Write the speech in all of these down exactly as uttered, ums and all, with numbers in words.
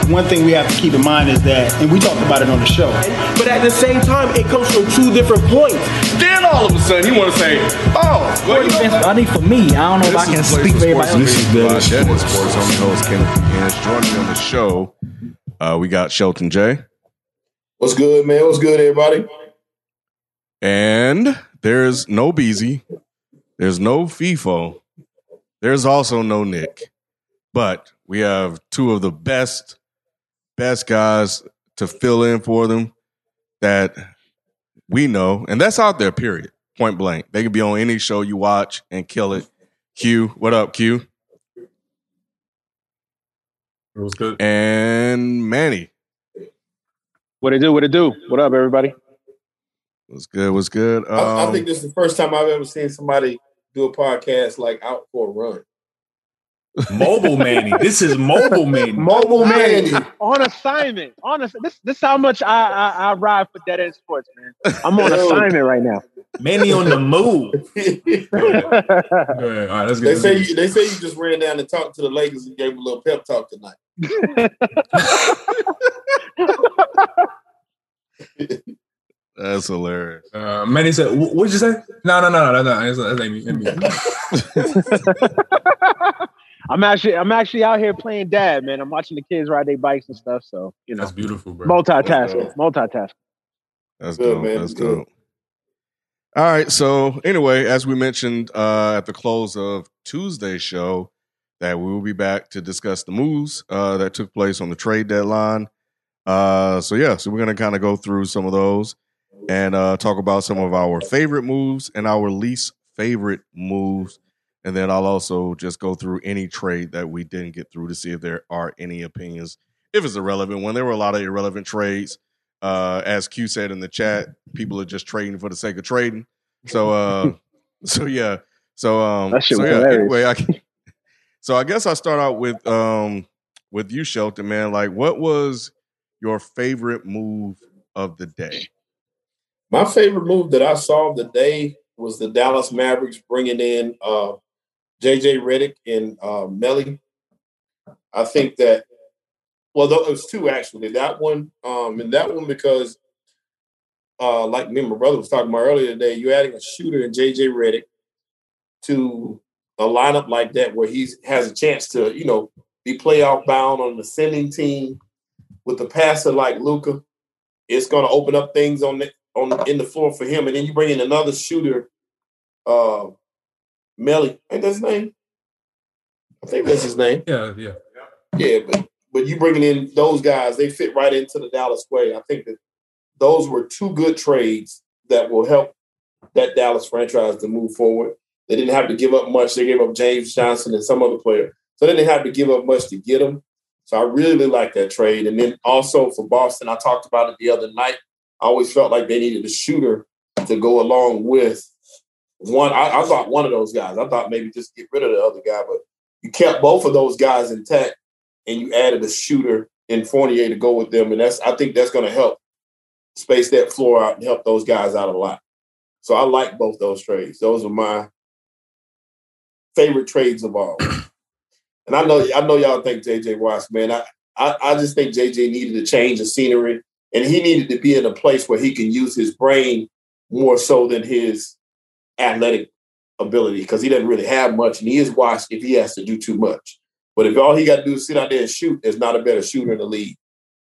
one thing we have to keep in mind is that, and we talked about it on the show. But at the same time, it comes from two different points. Then all of a sudden, you want to say, "Oh, well, you know I think for me, I don't know if I can speak for everybody else. This is good. Dennis Sports. I'm your host, Kenneth Buchanan. Joining me on the show, uh, we got Shelton J. What's good, man? What's good, everybody? And there's no Beezy. There's no FIFO. There's also no Nick. But we have two of the best, best guys to fill in for them that we know. And that's out there, period. Point blank. They could be on any show you watch and kill it. Q, what up, Q? It was good. And Manny. What it do? What it do? What up, everybody? What's good? What's good? Um, I, I think this is the first time I've ever seen somebody do a podcast like out for a run. Mobile Manny. This is Mobile Manny. Mobile Manny. On assignment. On a, this this how much I, I I ride for Dead End Sports, man. I'm on assignment right now. Manny on the move. All right, let's get they say you, they say you just ran down and talked to the Lakers and gave them a little pep talk tonight. That's hilarious. Uh, Manny said, "What did you say?" No, no, no, no, no. That's, that's ain't me. Ain't me. I'm actually I'm actually out here playing dad, man. I'm watching the kids ride their bikes and stuff. So you know, that's beautiful, bro. Multitasking, multitasking. That's good, dope. man. That's good. dope. All right. So anyway, as we mentioned uh, at the close of Tuesday's show, that we will be back to discuss the moves uh, that took place on the trade deadline. Uh, so yeah, so we're gonna kind of go through some of those and uh, talk about some of our favorite moves and our least favorite moves. And then I'll also just go through any trade that we didn't get through to see if there are any opinions, if it's a relevant one. There were a lot of irrelevant trades. Uh, as Q said in the chat, people are just trading for the sake of trading. So, uh, so yeah. So, um, That shit so was yeah, hilarious. anyway, I can, so I guess I'll start out with, um, with you, Shelton, man. Like, what was your favorite move of the day? My favorite move that I saw today was the Dallas Mavericks bringing in uh, J J Redick and uh, Melly. I think that, well, it was two actually. That one, um, and that one because, uh, like me and my brother was talking about earlier today, you're adding a shooter in J J Redick to a lineup like that where he has a chance to, you know, be playoff bound on an ascending team with a passer like Luka. It's going to open up things on the, on in the floor for him, and then you bring in another shooter, uh, Melly. Ain't that his name? I think that's his name. Yeah, yeah, yeah. But but you bringing in those guys, they fit right into the Dallas way. I think that those were two good trades that will help that Dallas franchise to move forward. They didn't have to give up much. They gave up James Johnson and some other player, so they didn't have to give up much to get him. So I really like that trade. And then also for Boston, I talked about it the other night. I always felt like they needed a shooter to go along with one. I, I thought one of those guys. I thought maybe just get rid of the other guy, but you kept both of those guys intact, and you added a shooter in Fournier to go with them, and that's I think that's going to help space that floor out and help those guys out a lot. So I like both those trades. Those are my favorite trades of all. And I know I know y'all think J J Watts, man. I, I I just think J J needed a change of scenery, and he needed to be in a place where he can use his brain more so than his athletic ability, because he doesn't really have much, and he is watched if he has to do too much. But if all he got to do is sit out there and shoot, there's not a better shooter in the league.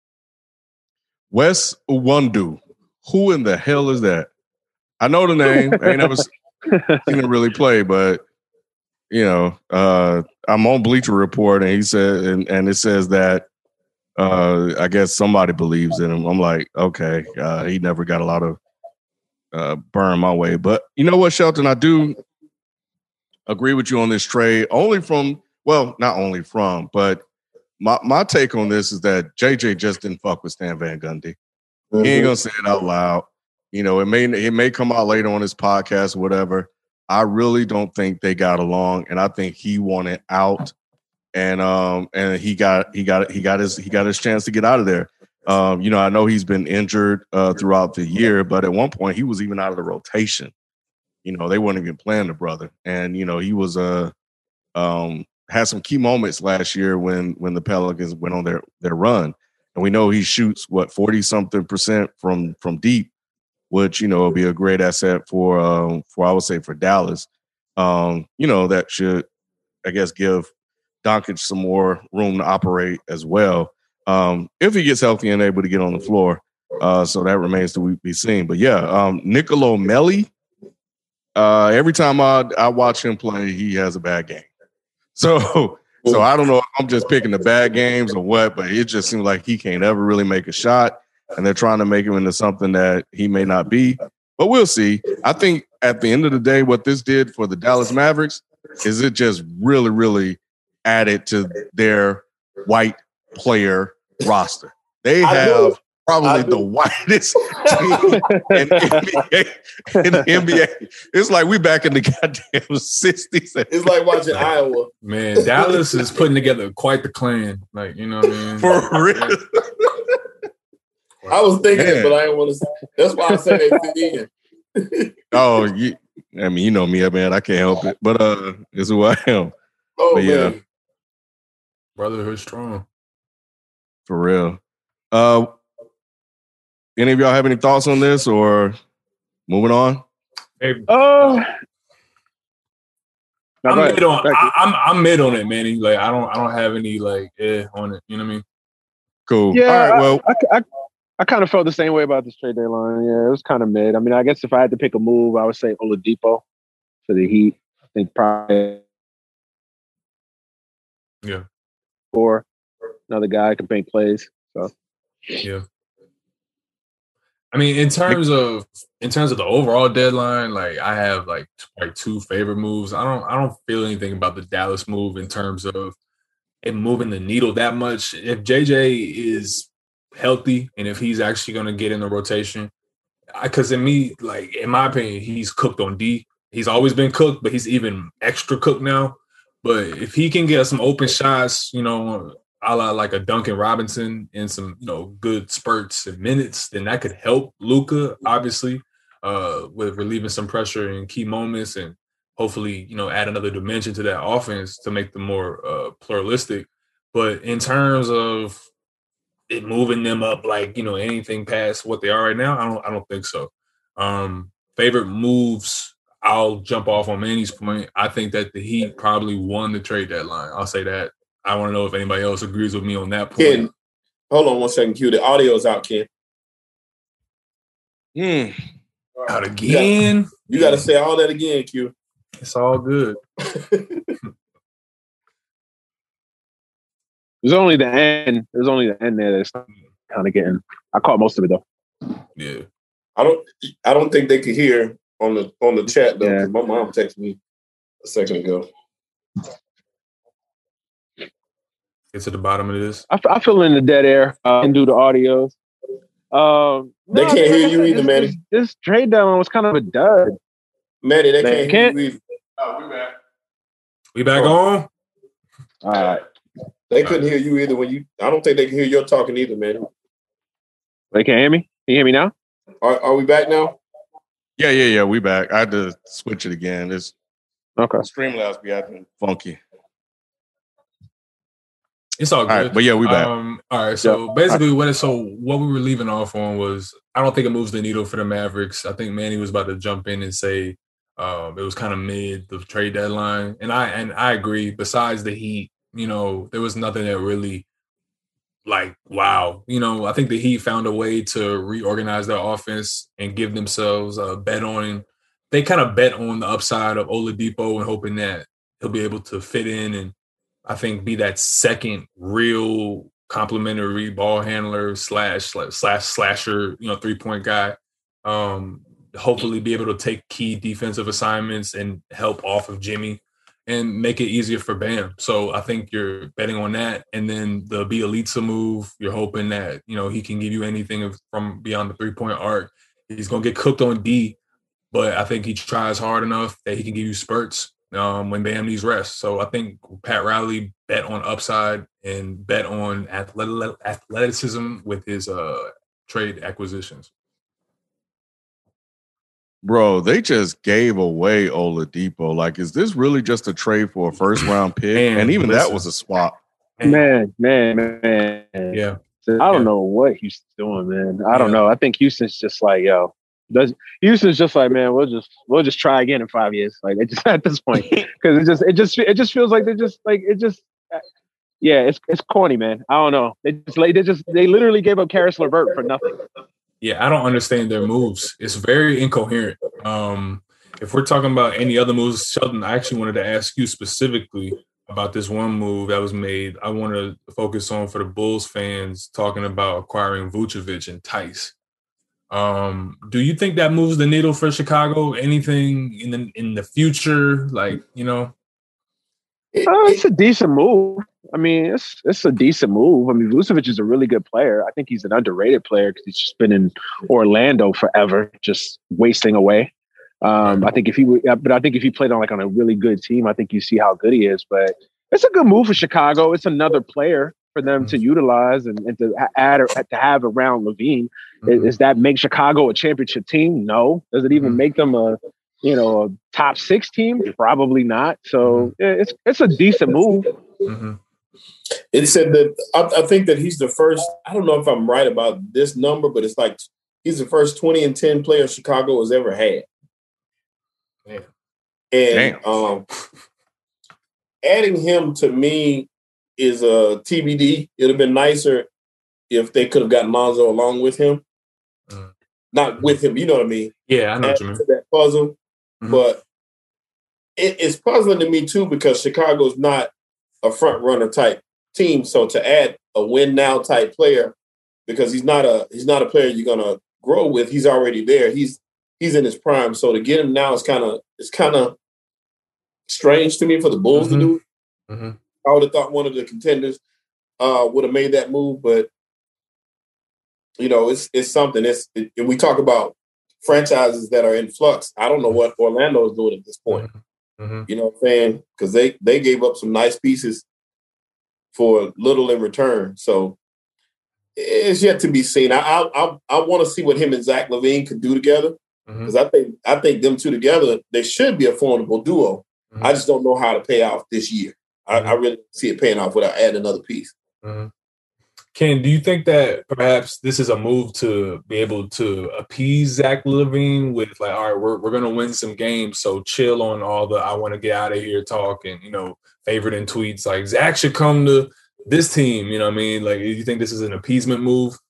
Wes Iwundu. Who in the hell is that? I know the name. I ain't never seen him really play, but you know, uh, I'm on Bleacher Report, and he said, and, and it says that uh, I guess somebody believes in him. I'm like, okay, uh, he never got a lot of uh, burn my way, but you know what, Shelton, I do agree with you on this trade. Only from, well, not only from, but my my take on this is that J J just didn't fuck with Stan Van Gundy. Mm-hmm. He ain't gonna say it out loud. You know, it may it may come out later on his podcast or whatever. I really don't think they got along, and I think he wanted out, and um and he got he got he got his he got his chance to get out of there. Um, you know, I know he's been injured uh, throughout the year, but at one point he was even out of the rotation. You know, they weren't even playing the brother, and you know he was a uh, um had some key moments last year when when the Pelicans went on their their run, and we know he shoots what forty something percent from from deep, which you know will be a great asset for um, for I would say for Dallas. Um, you know that should I guess give Doncic some more room to operate as well um, if he gets healthy and able to get on the floor. Uh, so that remains to be seen. But yeah, um, Nicolo Melli. Uh, every time I I watch him play, he has a bad game. So, so I don't know if I'm just picking the bad games or what, but it just seems like he can't ever really make a shot, and they're trying to make him into something that he may not be. But we'll see. I think at the end of the day, what this did for the Dallas Mavericks is it just really, really added to their white player roster. They have probably the whitest team in N B A. In the N B A, it's like we back in the goddamn sixties. It's like watching Iowa. Man, Dallas is putting together quite the clan. Like, you know what I mean? For real. I was thinking it, but I didn't want to say. That's why I said it in. Oh, you, I mean, you know me, man. I can't help it. But uh, it's who I am. Oh, but, yeah. man. Brotherhood strong. For real. Uh, any of y'all have any thoughts on this or moving on? Hey, Oh, no, I'm go ahead. mid on. Thank you. I, I'm I'm mid on it, man. Like I don't I don't have any like eh on it. You know what I mean? Cool. Yeah, All right. Well, I, I, I kind of felt the same way about this trade deadline. Yeah, it was kind of mid. I mean, I guess if I had to pick a move, I would say Oladipo for the Heat. I think probably Yeah. or another guy can make plays. So Yeah. I mean, in terms of in terms of the overall deadline, like I have like like two favorite moves. I don't I don't feel anything about the Dallas move in terms of it moving the needle that much. If J J is healthy and if he's actually going to get in the rotation, because in me, like in my opinion, he's cooked on D. He's always been cooked, but he's even extra cooked now. But if he can get some open shots, you know, a la like a Duncan Robinson in some, you know, good spurts and minutes, then that could help Luka, obviously, uh, with relieving some pressure in key moments and hopefully, you know, add another dimension to that offense to make them more uh, pluralistic. But in terms of it moving them up, like, you know, anything past what they are right now, I don't, I don't think so. Um, favorite moves, I'll jump off on Manny's point. I think that the Heat probably won the trade deadline. I'll say that. I want to know if anybody else agrees with me on that point. Ken, hold on one second, Q. The audio's out, Ken. hmm. Out again. You got to say all that again, Q. It's all good. there's only the end. There's only the end there that's kind of getting. I caught most of it though. Yeah. I don't. I don't think they could hear on the on the chat though. Yeah. 'Cause my mom texted me a second ago. Get to the bottom of this. I, f- I feel in the dead air uh, and do the audios. Um, They no, can't I mean, hear like I you said, either, this, Manny. This, this trade deadline was kind of a dud. Manny, they They can't, can't- hear you either. Oh, we back. We back Oh. on? All right, They couldn't hear you either when you. I don't think they can hear your talking either, man. they can't hear me. Can you hear me now? Are, are we back now? Yeah, yeah, yeah. We back. I had to switch it again. This Okay. Streamlabs be acting funky. It's all All good. right, but yeah, we back. Um, all right. So basically, what so what we were leaving off on was I don't think it moves the needle for the Mavericks. I think Manny was about to jump in and say um, it was kind of mid the trade deadline, and I and I agree. Besides the Heat, you know, there was nothing that really like wow. You know, I think the Heat found a way to reorganize their offense and give themselves a bet on. They kind of bet on the upside of Oladipo and hoping that he'll be able to fit in and I think be that second real complimentary ball handler slash slash slasher, you know, three point guy. Um, hopefully be able to take key defensive assignments and help off of Jimmy and make it easier for Bam. So I think you're betting on that. And then the Bielitsa move, you're hoping that, you know, he can give you anything from beyond the three point arc. He's going to get cooked on D, but I think he tries hard enough that he can give you spurts um, when Bam needs rest. So I think Pat Riley bet on upside and bet on athletic, athleticism with his uh, trade acquisitions. Bro, they just gave away Oladipo. Like, is this really just a trade for a first round pick? Man, and even listen. that was a swap. Man, man, man. Yeah. I don't yeah. know what Houston's doing, man. I yeah. don't know. I think Houston's just like, yo, does Houston's just like, man, we'll just we'll just try again in five years. Like, it just at this point, because it just it just it just feels like they're just like it just. Yeah, it's it's corny, man. I don't know. They just they just they literally gave up Karis LeVert for nothing. Yeah, I don't understand their moves. It's very incoherent. Um, if we're talking about any other moves, Sheldon, I actually wanted to ask you specifically about this one move that was made. I want to focus on for the Bulls fans talking about acquiring Vucevic and Tice. Um, do you think that moves the needle for Chicago? Anything in the in the future, like you know? Oh, it's a decent move. I mean, it's it's a decent move. I mean, Vucevic is a really good player. I think he's an underrated player because he's just been in Orlando forever, just wasting away. Um, I think if he, would, but I think if he played on like on a really good team, I think you see how good he is. But it's a good move for Chicago. It's another player for them to utilize and, and to add or to have around Levine. Mm-hmm. Is that make Chicago a championship team? No. Does it even mm-hmm. make them a you know a top six team? Probably not. So yeah, it's it's a decent move. Mm-hmm. It said that I, I think that he's the first. I don't know if I'm right about this number, but it's like he's the first twenty and ten player Chicago has ever had. Damn. And um, adding him to me is a T B D. It'd have been nicer if they could have gotten Lonzo along with him, mm. not with him. You know what I mean? Yeah, I know what you mean. To that puzzle, mm-hmm. but it, it's puzzling to me too because Chicago's not a front runner type team. So to add a win now type player, because he's not a he's not a player you're gonna grow with. He's already there. He's he's in his prime. So to get him now is kind of it's kind of strange to me for the Bulls mm-hmm. to do. Mm-hmm. I would have thought one of the contenders uh, would have made that move, but you know, it's it's something. It's it, and we talk about franchises that are in flux. I don't know what Orlando is doing at this point. Mm-hmm. You know what I'm saying? Because they they gave up some nice pieces for little in return. So it's yet to be seen. I I I, I want to see what him and Zach LaVine could do together because mm-hmm. I think I think them two together they should be a formidable duo. Mm-hmm. I just don't know how to pay off this year. I, I really see it paying off without adding another piece. Mm-hmm. Ken, do you think that perhaps this is a move to be able to appease Zach LaVine with like, all right, we're we're gonna win some games, so chill on all the I want to get out of here talk and you know favorite in tweets like Zach should come to this team. You know what I mean? Like, do you think this is an appeasement move?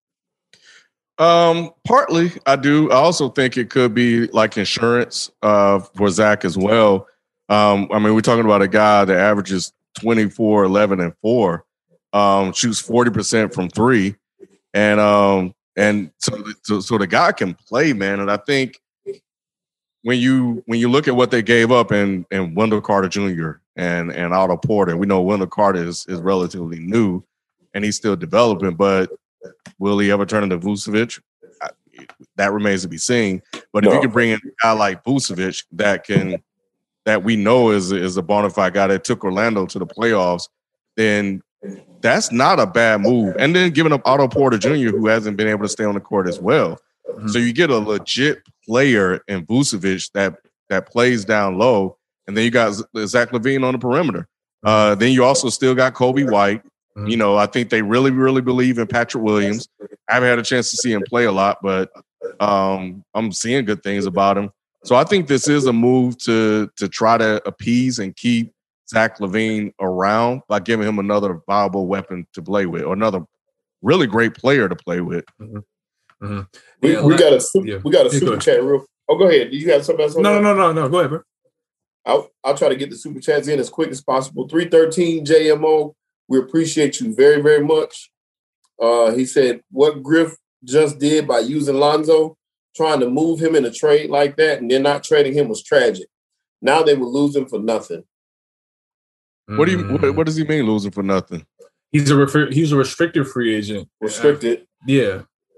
Um, partly, I do. I also think it could be like insurance uh, for Zach as well. Um, I mean, we're talking about a guy that averages twenty-four, eleven, and four, um, shoots forty percent from three. And um, and so, so so the guy can play, man. And I think when you when you look at what they gave up in, in Wendell Carter Junior and, and Otto Porter, we know Wendell Carter is, is relatively new and he's still developing, but will he ever turn into Vucevic? I, that remains to be seen. But no. if you can bring in a guy like Vucevic that can – that we know is, is a bona fide guy that took Orlando to the playoffs, then that's not a bad move. And then giving up Otto Porter Junior, who hasn't been able to stay on the court as well. Mm-hmm. So you get a legit player in Vucevic that that plays down low, and then you got Zach LaVine on the perimeter. Uh, then you also still got Kobe White. Mm-hmm. You know, I think they really, really believe in Patrick Williams. I haven't had a chance to see him play a lot, but um, I'm seeing good things about him. So I think this is a move to to try to appease and keep Zach LaVine around by giving him another viable weapon to play with, or another really great player to play with. Mm-hmm. Mm-hmm. We, yeah, we got a super, yeah. we got a yeah, super chat real. Oh, go ahead. Do you have something else? No, no, no, no, no. Go ahead, bro. I'll I'll try to get the super chats in as quick as possible. three thirteen J M O. We appreciate you very, very much. Uh, he said what Griff just did by using Lonzo, trying to move him in a trade like that, and then not trading him was tragic. Now they would lose him for nothing. What do you? What, what does he mean losing for nothing? He's a refer- he's a restricted free agent. Restricted. Uh, yeah.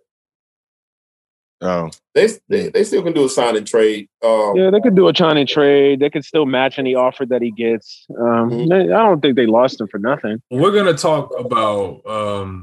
Oh. They, they they still can do a sign and trade. Um, yeah, they could do a sign and trade. They could still match any offer that he gets. Um, mm-hmm. they, I don't think they lost him for nothing. We're gonna talk about um,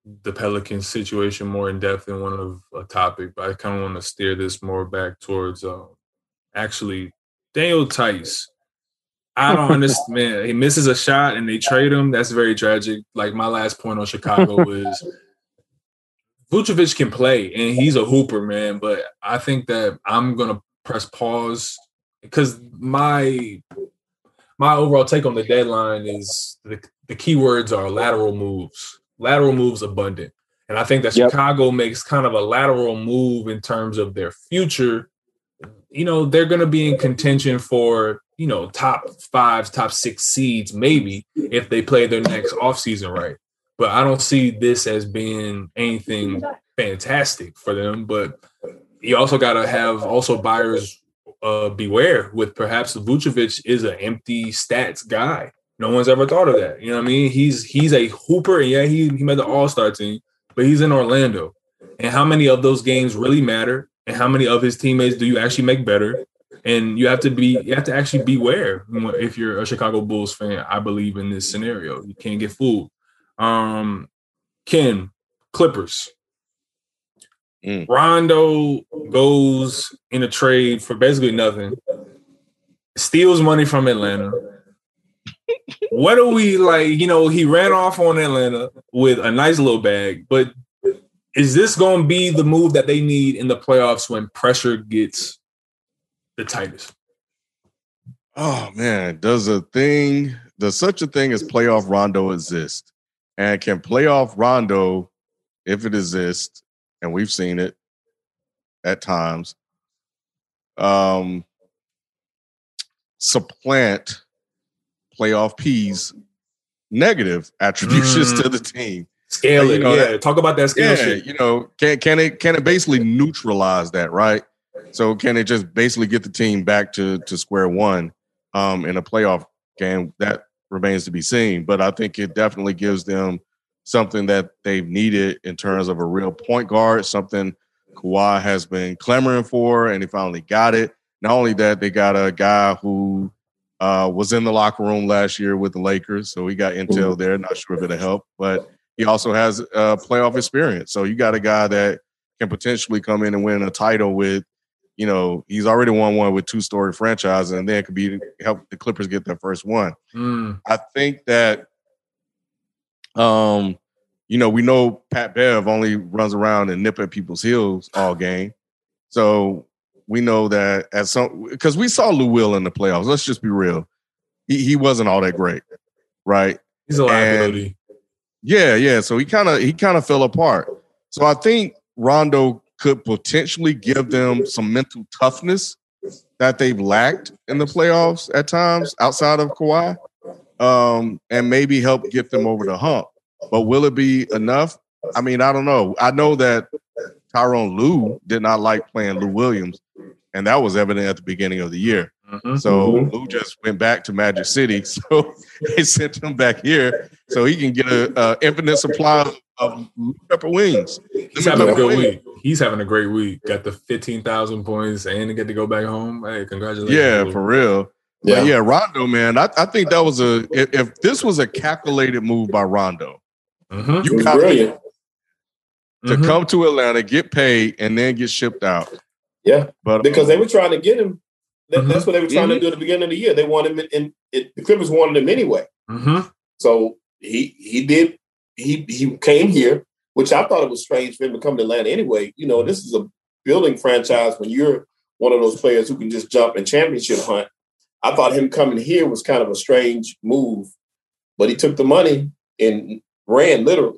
the Pelicans situation more in depth in one of a topic, but I kind of want to steer this more back towards uh, actually Daniel Tice. I don't understand. Man, he misses a shot and they trade him. That's very tragic. Like my last point on Chicago is Vucevic can play and he's a hooper, man. But I think that I'm gonna press pause because my my overall take on the deadline is the, the key words are lateral moves. Lateral moves abundant. And I think that yep. Chicago makes kind of a lateral move in terms of their future. You know, they're going to be in contention for, you know, top five, top six seeds, maybe, if they play their next offseason right. But I don't see this as being anything fantastic for them. But you also got to have also buyers uh, beware with perhaps Vucevic is an empty stats guy. No one's ever thought of that. You know what I mean? He's he's a hooper, and yeah, he, he made the All-Star team, but he's in Orlando. And how many of those games really matter? And how many of his teammates do you actually make better? And you have to be you have to actually beware if you're a Chicago Bulls fan. I believe in this scenario. You can't get fooled. Um, Ken, Clippers. Mm. Rondo goes in a trade for basically nothing. Steals money from Atlanta. What are we like? You know, he ran off on Atlanta with a nice little bag, but is this going to be the move that they need in the playoffs when pressure gets the tightest? Oh man, does a thing, does such a thing as playoff Rondo exist? And can playoff Rondo, if it exists, and we've seen it at times, um, supplant playoff P's negative attributions mm. to the team? Scale it, you know, yeah. that, Talk about that scale yeah, shit. You know, can can it can it basically neutralize that, right? So can it just basically get the team back to to square one um, in a playoff game? That remains to be seen. But I think it definitely gives them something that they've needed in terms of a real point guard, something Kawhi has been clamoring for, and he finally got it. Not only that, they got a guy who uh, was in the locker room last year with the Lakers, so he got intel there. Not sure if it'll help, but he also has uh, playoff experience. So you got a guy that can potentially come in and win a title with, you know, he's already won one with two-story franchises, and then it could be help the Clippers get their first one. Mm. I think that, um, you know, we know Pat Bev only runs around and nip at people's heels all game. So we know that at some – because we saw Lou Will in the playoffs. Let's just be real. He, he wasn't all that great, right? He's a liability. And, Yeah, yeah. So he kind of he kind of fell apart. So I think Rondo could potentially give them some mental toughness that they've lacked in the playoffs at times outside of Kawhi, um, and maybe help get them over the hump. But will it be enough? I mean, I don't know. I know that Tyronn Lue did not like playing Lou Williams, and that was evident at the beginning of the year. Mm-hmm. So mm-hmm. Lou just went back to Magic City, so they sent him back here so he can get a, a infinite supply of, of pepper wings. He's having a good wings. week. He's having a great week. Got the fifteen thousand points and to get to go back home. Hey, congratulations! Yeah, for real. Yeah, but yeah. Rondo, man, I, I think that was a if, if this was a calculated move by Rondo, mm-hmm. you calculate to mm-hmm. come to Atlanta, get paid, and then get shipped out. Yeah, but because um, they were trying to get him. That, mm-hmm. That's what they were trying mm-hmm. to do at the beginning of the year. They wanted him, and it, the Clippers wanted him anyway. Mm-hmm. So he he did he he came here, which I thought it was strange for him to come to Atlanta anyway. You know, this is a building franchise when you're one of those players who can just jump and championship hunt. I thought him coming here was kind of a strange move, but he took the money and ran literally.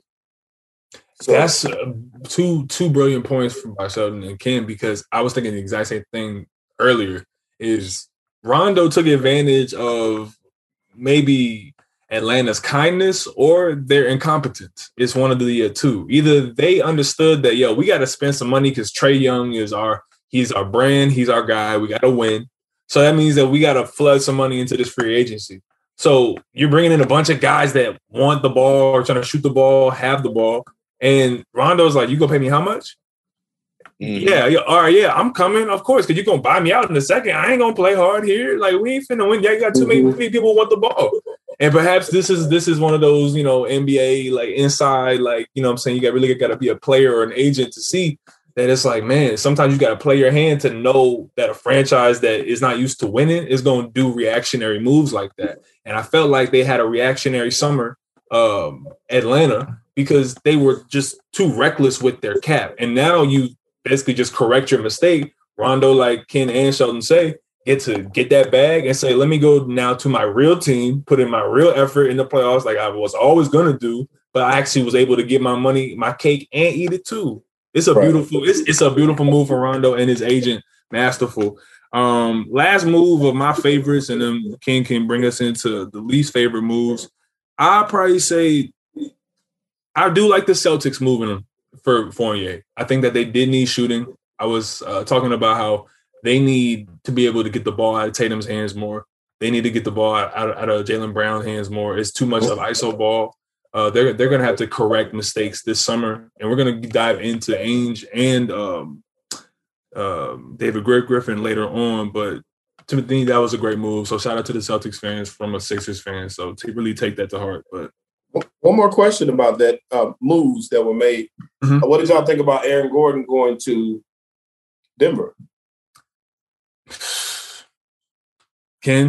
So that's uh, two two brilliant points from Sheldon and Ken, because I was thinking the exact same thing earlier. Is Rondo took advantage of maybe Atlanta's kindness or their incompetence. It's one of the uh, two. Either they understood that, yo, we got to spend some money because Trae Young is our he's our brand, he's our guy. We got to win. So that means that we got to flood some money into this free agency. So you're bringing in a bunch of guys that want the ball or trying to shoot the ball, have the ball. And Rondo's like, you gonna pay me how much? Mm-hmm. Yeah, yeah, all right, yeah, I'm coming, of course, because you're gonna buy me out in a second. I ain't gonna play hard here. Like, we ain't finna win. Yeah, you got too many, too many people who want the ball. And perhaps this is this is one of those, you know, N B A like inside, like, you know what I'm saying, you got really got to be a player or an agent to see that it's like, man, sometimes you got to play your hand to know that a franchise that is not used to winning is going to do reactionary moves like that. And I felt like they had a reactionary summer, um, Atlanta, because they were just too reckless with their cap. And now you basically just correct your mistake. Rondo, like Ken and Sheldon say, get to get that bag and say, let me go now to my real team, put in my real effort in the playoffs like I was always going to do, but I actually was able to get my money, my cake, and eat it too. It's a right. beautiful, it's, it's a beautiful move for Rondo and his agent, masterful. Um, last move of my favorites, and then King can bring us into the least favorite moves. I'd probably say I do like the Celtics moving them for Fournier. I think that they did need shooting. I was uh, talking about how they need to be able to get the ball out of Tatum's hands more. They need to get the ball out, out of Jaylen Brown's hands more. It's too much of I S O ball. Uh, they're they're going to have to correct mistakes this summer, and we're going to dive into Ainge and um, uh, David Griffin later on. But to me, that was a great move. So shout out to the Celtics fans from a Sixers fan. So to really take that to heart. But one more question about that uh, moves that were made. Mm-hmm. Uh, what did y'all think about Aaron Gordon going to Denver? Ken,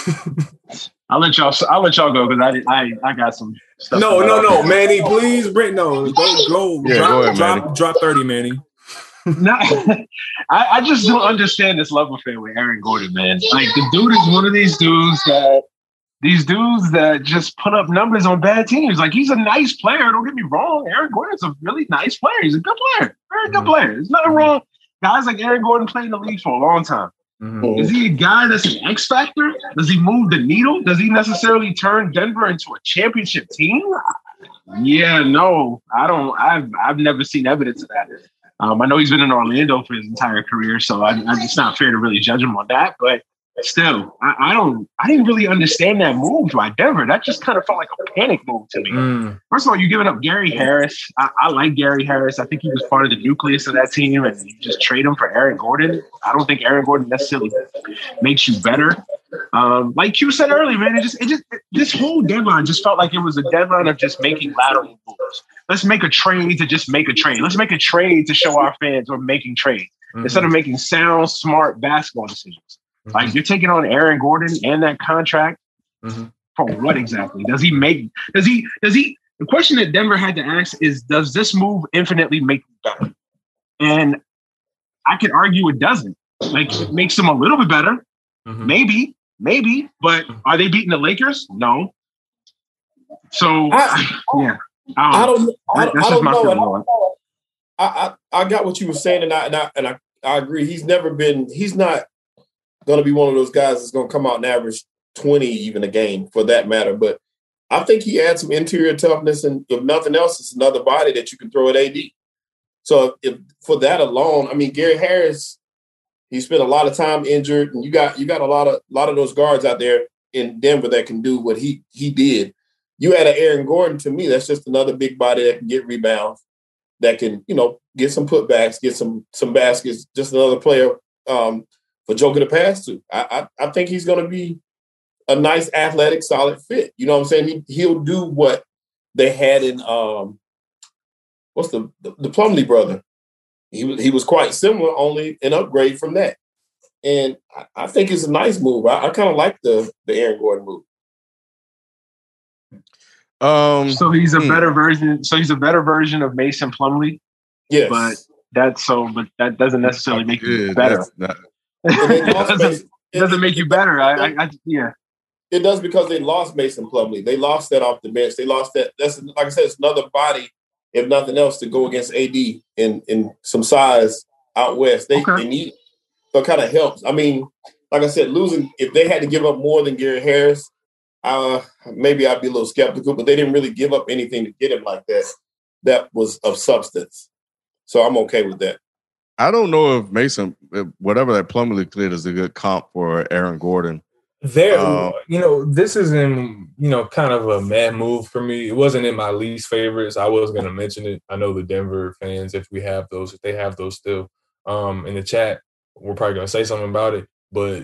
I'll let y'all. I'll let y'all go because I, I I got some stuff. No, no, no, Manny, please, bring no, go, go, yeah, drop, go ahead, drop, Manny. drop thirty, Manny. Not, I, I just don't understand this love affair with Aaron Gordon, man. Like the dude is one of these dudes that these dudes that just put up numbers on bad teams. Like he's a nice player. Don't get me wrong. Aaron Gordon's a really nice player. He's a good player, very good player. There's nothing wrong. Guys like Aaron Gordon played in the league for a long time. Mm-hmm. Is he a guy that's an X factor? Does he move the needle? Does he necessarily turn Denver into a championship team? Yeah, no, I don't. I've I've never seen evidence of that. Um, I know he's been in Orlando for his entire career, so I, I, it's not fair to really judge him on that. But still, I, I don't. I didn't really understand that move by Denver. That just kind of felt like a panic move to me. Mm. First of all, you're giving up Gary Harris. I, I like Gary Harris. I think he was part of the nucleus of that team, and you just trade him for Aaron Gordon. I don't think Aaron Gordon necessarily makes you better. Um, like you said earlier, man, it just it just it, this whole deadline just felt like it was a deadline of just making lateral moves. Let's make a trade to just make a trade. Let's make a trade to show our fans we're making trades mm-hmm. instead of making sound, smart basketball decisions. Mm-hmm. Like you're taking on Aaron Gordon and that contract mm-hmm. for what exactly? Does he make? Does he? Does he? The question that Denver had to ask is, does this move infinitely make you better? And I could argue it doesn't. Like it makes them a little bit better, mm-hmm. maybe. Maybe, but are they beating the Lakers? No. So, I, yeah. I don't, I don't, I don't know. I, I, I got what you were saying, and I, and I, and I, I agree. He's never been, he's not going to be one of those guys that's going to come out and average twenty even a game for that matter. But I think he adds some interior toughness, and if nothing else, it's another body that you can throw at A D. So if, if for that alone, I mean, Gary Harris, he spent a lot of time injured, and you got you got a lot of lot of those guards out there in Denver that can do what he he did. You add an Aaron Gordon, to me, that's just another big body that can get rebounds, that can, you know, get some putbacks, get some some baskets, just another player um, for Joker to pass to. I I, I think he's going to be a nice, athletic, solid fit. You know what I'm saying? He he'll do what they had in um, what's the the, the Plumlee brother. He was he was quite similar, only an upgrade from that. And I, I think it's a nice move. I, I kind of like the the Aaron Gordon move. Um, so he's a hmm. better version. So he's a better version of Mason Plumlee. Yes, but that's so. But that doesn't necessarily make you better. Not... it doesn't, it doesn't make you better. I, I, I yeah. It does because they lost Mason Plumlee. They lost that off the bench. They lost that. That's like I said, it's another body, if nothing else, to go against A D in, in some size out west. They, okay. they need it. So it kind of helps. I mean, like I said, losing, if they had to give up more than Gary Harris, uh, maybe I'd be a little skeptical, but they didn't really give up anything to get him like that. That was of substance. So I'm okay with that. I don't know if Mason, whatever that Plumlee did, is a good comp for Aaron Gordon. There, um, you know, this is in, you know, kind of a mad move for me. It wasn't in my least favorites. I was going to mention it. I know the Denver fans, if we have those, if they have those still um, in the chat, we're probably going to say something about it. But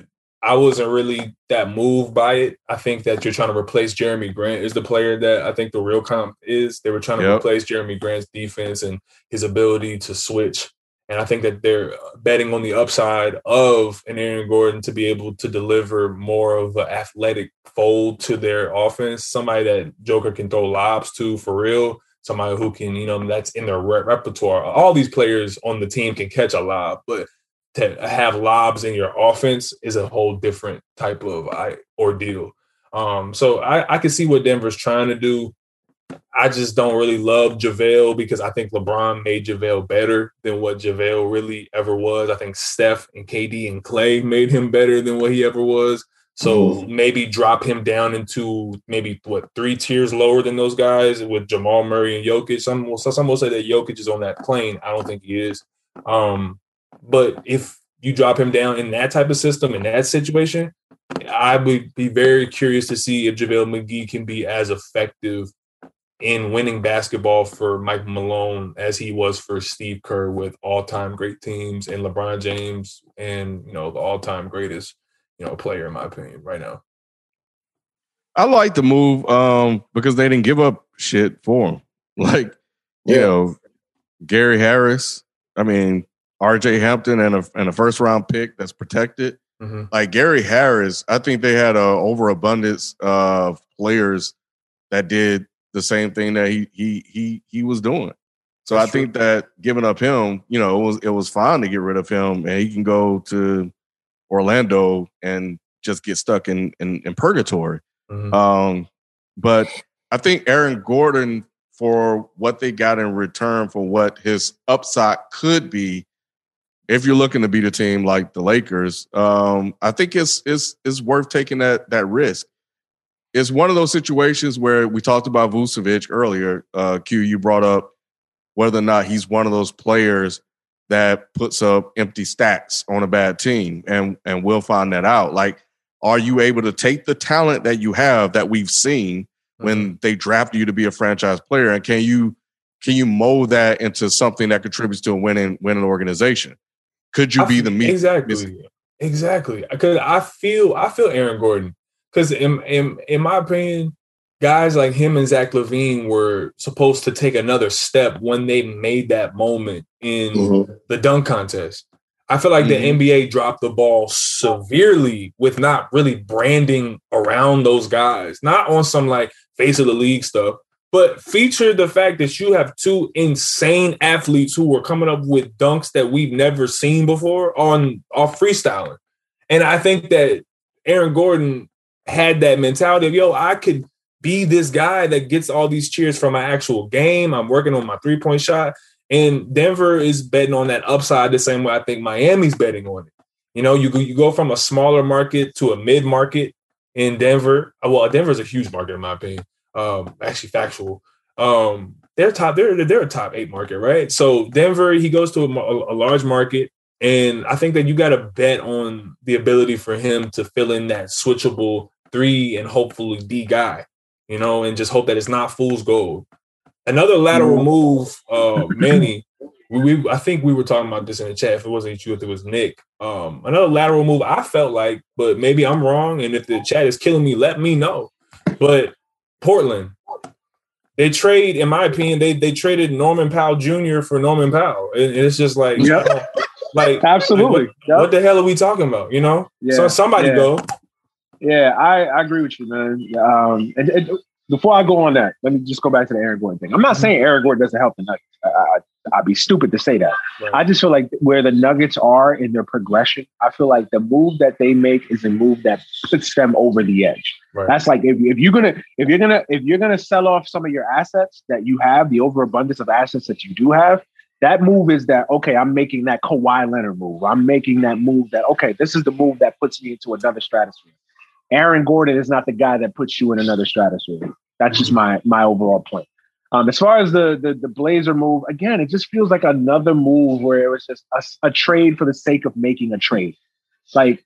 I wasn't really that moved by it. I think that you're trying to replace Jeremy Grant is the player that I think the real comp is. They were trying to yep. replace Jeremy Grant's defense and his ability to switch. And I think that they're betting on the upside of an Aaron Gordon to be able to deliver more of an athletic fold to their offense, somebody that Joker can throw lobs to for real, somebody who can, you know, that's in their re- repertoire. All these players on the team can catch a lob, but to have lobs in your offense is a whole different type of ordeal. Um, so I, I can see what Denver's trying to do. I just don't really love JaVale because I think LeBron made JaVale better than what JaVale really ever was. I think Steph and K D and Clay made him better than what he ever was. So mm. maybe drop him down into maybe, what, three tiers lower than those guys with Jamal Murray and Jokic. Some will, some will say that Jokic is on that plane. I don't think he is. Um, but if you drop him down in that type of system, in that situation, I would be very curious to see if JaVale McGee can be as effective in winning basketball for Mike Malone as he was for Steve Kerr with all-time great teams and LeBron James and, you know, the all-time greatest, you know, player in my opinion right now. I like the move um, because they didn't give up shit for him. Like, you yeah. know, Gary Harris, I mean, R J Hampton and a, and a first-round pick that's protected. Mm-hmm. Like Gary Harris, I think they had an overabundance of players that did the same thing that he he he he was doing. So That's I think true. that giving up him, you know, it was it was fine to get rid of him, and he can go to Orlando and just get stuck in in, in purgatory. Mm-hmm. Um, but I think Aaron Gordon, for what they got in return for what his upside could be, if you're looking to beat a team like the Lakers, um, I think it's it's it's worth taking that that risk. It's one of those situations where we talked about Vucevic earlier. Uh, Q, you brought up whether or not he's one of those players that puts up empty stacks on a bad team, and and we'll find that out. Like, are you able to take the talent that you have that we've seen mm-hmm. when they draft you to be a franchise player, and can you can you mold that into something that contributes to a winning winning organization? Could you I be the meat? Exactly, exactly. Because I feel I feel Aaron Gordon. Because in, in in my opinion, guys like him and Zach LaVine were supposed to take another step when they made that moment in mm-hmm. the dunk contest. I feel like mm-hmm. the N B A dropped the ball severely with not really branding around those guys, not on some like face of the league stuff, but feature the fact that you have two insane athletes who were coming up with dunks that we've never seen before on off freestyling. And I think that Aaron Gordon had that mentality of, yo, I could be this guy that gets all these cheers from my actual game. I'm working on my three-point shot. And Denver is betting on that upside the same way I think Miami's betting on it. You know, you, you go from a smaller market to a mid-market in Denver. Well, Denver's a huge market in my opinion. Um, actually factual. Um, they're top, they're, they're a top eight market, right? So Denver, he goes to a, a large market. And I think that you got to bet on the ability for him to fill in that switchable three and hopefully D guy, you know, and just hope that it's not fool's gold. Another lateral move, uh, Manny, we, we I think we were talking about this in the chat. If it wasn't you, if it was Nick. Um, another lateral move I felt like, but maybe I'm wrong. And if the chat is killing me, let me know. But Portland, they trade, in my opinion, they they traded Norman Powell Junior for Norman Powell. And it's just like, yep. you know, like absolutely. Like, what, yep. what the hell are we talking about? You know, yeah. so somebody yeah. go. Yeah, I, I agree with you, man. Um, and, and before I go on that, let me just go back to the Aaron Gordon thing. I'm not saying Aaron Gordon doesn't help the Nuggets. I, I, I'd be stupid to say that. Right. I just feel like where the Nuggets are in their progression, I feel like the move that they make is a move that puts them over the edge. Right. That's like if, if you're gonna if you're gonna if you're gonna sell off some of your assets that you have, the overabundance of assets that you do have. That move is that, okay, I'm making that Kawhi Leonard move. I'm making that move that, okay, this is the move that puts me into another stratosphere. Aaron Gordon is not the guy that puts you in another stratosphere. That's just my my overall point. Um, as far as the, the the Blazer move, again, it just feels like another move where it was just a, a trade for the sake of making a trade. Like,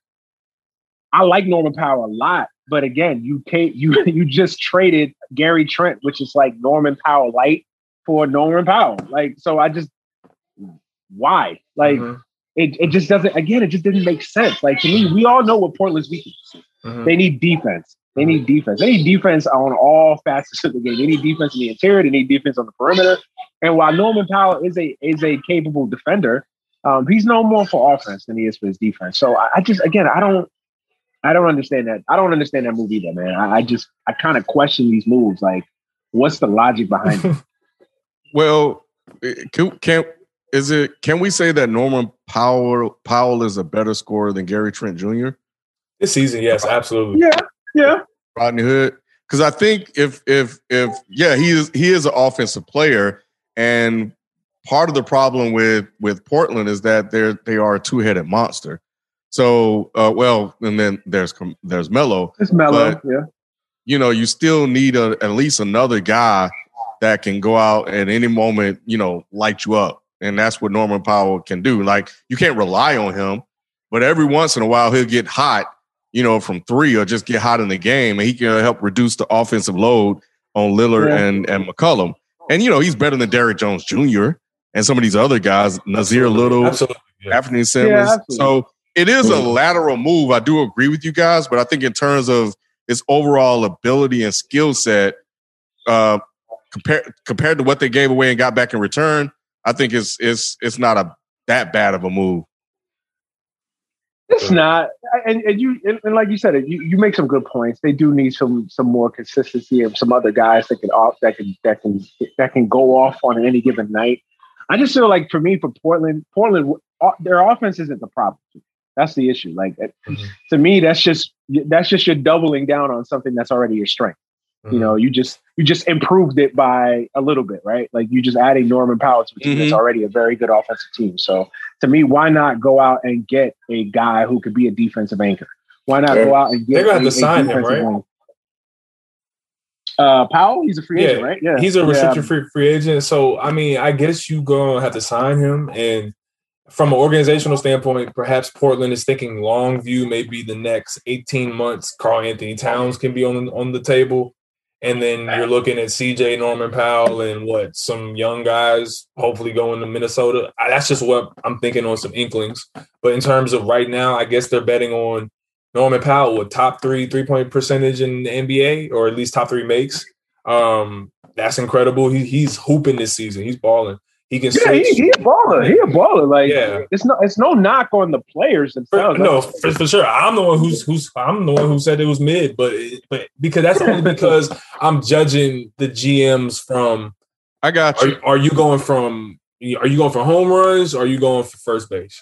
I like Norman Powell a lot, but again, you can't you you just traded Gary Trent, which is like Norman Powell light, for Norman Powell. Like, so I just why? Like, mm-hmm. it, it just doesn't, again, it just didn't make sense. Like, to me, we all know what Portland's weakness is. Mm-hmm. They need defense. They need defense. They need defense on all facets of the game. They need defense in the interior. They need defense on the perimeter. And while Norman Powell is a is a capable defender, um, he's no more for offense than he is for his defense. So I, I just, again, I don't, I don't understand that. I don't understand that move either, man. I, I just, I kind of question these moves. Like, what's the logic behind it? Well, can, can is it? Can we say that Norman Powell Powell is a better scorer than Gary Trent Junior this season? Yes, absolutely. Yeah, yeah. Rodney Hood, because I think if if if yeah, he is he is an offensive player, and part of the problem with with Portland is that they're they are a two headed monster. So, uh, well, and then there's there's Melo. It's Melo, yeah. You know, you still need a, at least another guy that can go out at any moment, you know, light you up. And that's what Norman Powell can do. Like, you can't rely on him, but every once in a while he'll get hot, you know, from three or just get hot in the game, and he can help reduce the offensive load on Lillard yeah. and, and McCollum. And, you know, he's better than Derrick Jones Junior and some of these other guys, Nazir Little, yeah. Anthony Simmons. Yeah, so it is a lateral move. I do agree with you guys, but I think in terms of his overall ability and skill set, uh, compared compared to what they gave away and got back in return, I think it's it's it's not a that bad of a move. It's not, and, and you and like you said, you, you make some good points. They do need some some more consistency of some other guys that can off that can that can that can go off on any given night. I just feel like for me, for Portland, Portland, their offense isn't the problem. That's the issue. Like mm-hmm. to me, that's just that's just you're doubling down on something that's already your strength. Mm-hmm. You know, you just you just improved it by a little bit, right? Like you just adding Norman Powell to a team mm-hmm. that's already a very good offensive team. So to me, why not go out and get a guy who could be a defensive anchor? Why not yeah. go out and get? They're going to have to sign him, right? Anchor? Uh, Powell, he's a free yeah. agent, right? Yeah, he's a restricted yeah. free free agent. So I mean, I guess you gonna have to sign him. And from an organizational standpoint, perhaps Portland is thinking long view. Maybe the next eighteen months, Karl Anthony Towns can be on on the table. And then you're looking at C J, Norman Powell, and what, some young guys hopefully going to Minnesota. I, that's just what I'm thinking on some inklings. But in terms of right now, I guess they're betting on Norman Powell with top three three-point percentage in the N B A, or at least top three makes. Um, that's incredible. He, he's hooping this season. He's balling. He can yeah, switch. He, he a baller. He a baller. Like yeah. it's no, it's no knock on the players themselves. For, no, for, for sure. I'm the one who's who's I'm the one who said it was mid, but but because that's only because I'm judging the G Ms from. I got you. Are, are you going from? Are you going for home runs? Or are you going for first base?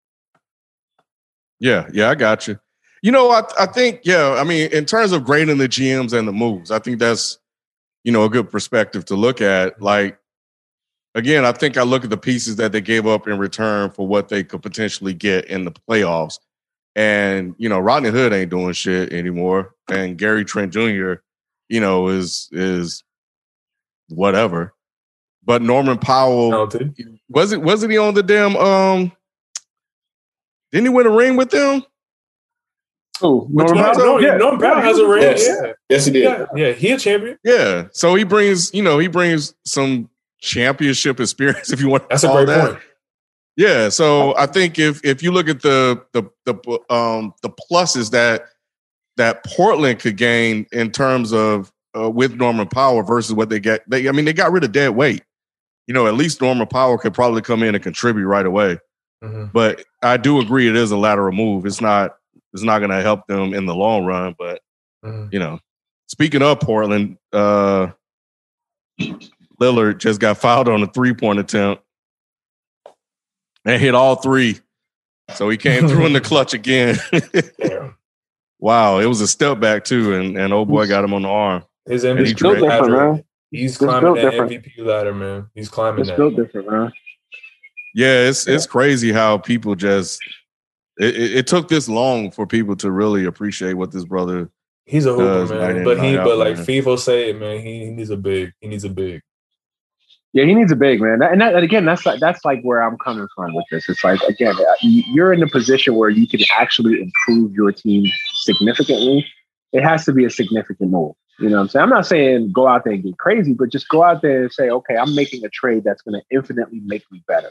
Yeah, yeah, I got you. You know, I I think yeah. I mean, in terms of grading the G Ms and the moves, I think that's you know a good perspective to look at. Like. Again, I think I look at the pieces that they gave up in return for what they could potentially get in the playoffs. And, you know, Rodney Hood ain't doing shit anymore. And Gary Trent Junior, you know, is is whatever. But Norman Powell, Talented. was it wasn't he on the damn um didn't he win a ring with them? Oh, Norman Powell, no, yeah. Norman Powell has a ring. Yes, yeah. yes he did. Yeah, yeah, he a champion. Yeah. So he brings, you know, he brings some championship experience, if you want to That's a call great that. point. Yeah, so I think if if you look at the the the um the pluses that that Portland could gain in terms of uh, with Norman Powell versus what they get, they I mean they got rid of dead weight. You know, at least Norman Powell could probably come in and contribute right away. Mm-hmm. But I do agree it is a lateral move. It's not it's not going to help them in the long run. But mm-hmm. you know, speaking of Portland. uh Lillard just got fouled on a three-point attempt and hit all three. So he came through in the clutch again. yeah. Wow, it was a step back, too, and, and old boy got him on the arm. His M V P built different, man. He's climbing that different. M V P ladder, man. He's climbing it's that. It's built different, man. Yeah, it's, it's crazy how people just it, – it, it took this long for people to really appreciate what this brother He's a hooper, man. But, he, out, but like man. FIFO said, man, he, he needs a big. He needs a big. Yeah, he needs a big man, and, that, and again, that's like that's like where I'm coming from with this. It's like again, you're in a position where you can actually improve your team significantly. It has to be a significant move. You know what I'm saying? I'm not saying go out there and get crazy, but just go out there and say, okay, I'm making a trade that's going to infinitely make me better.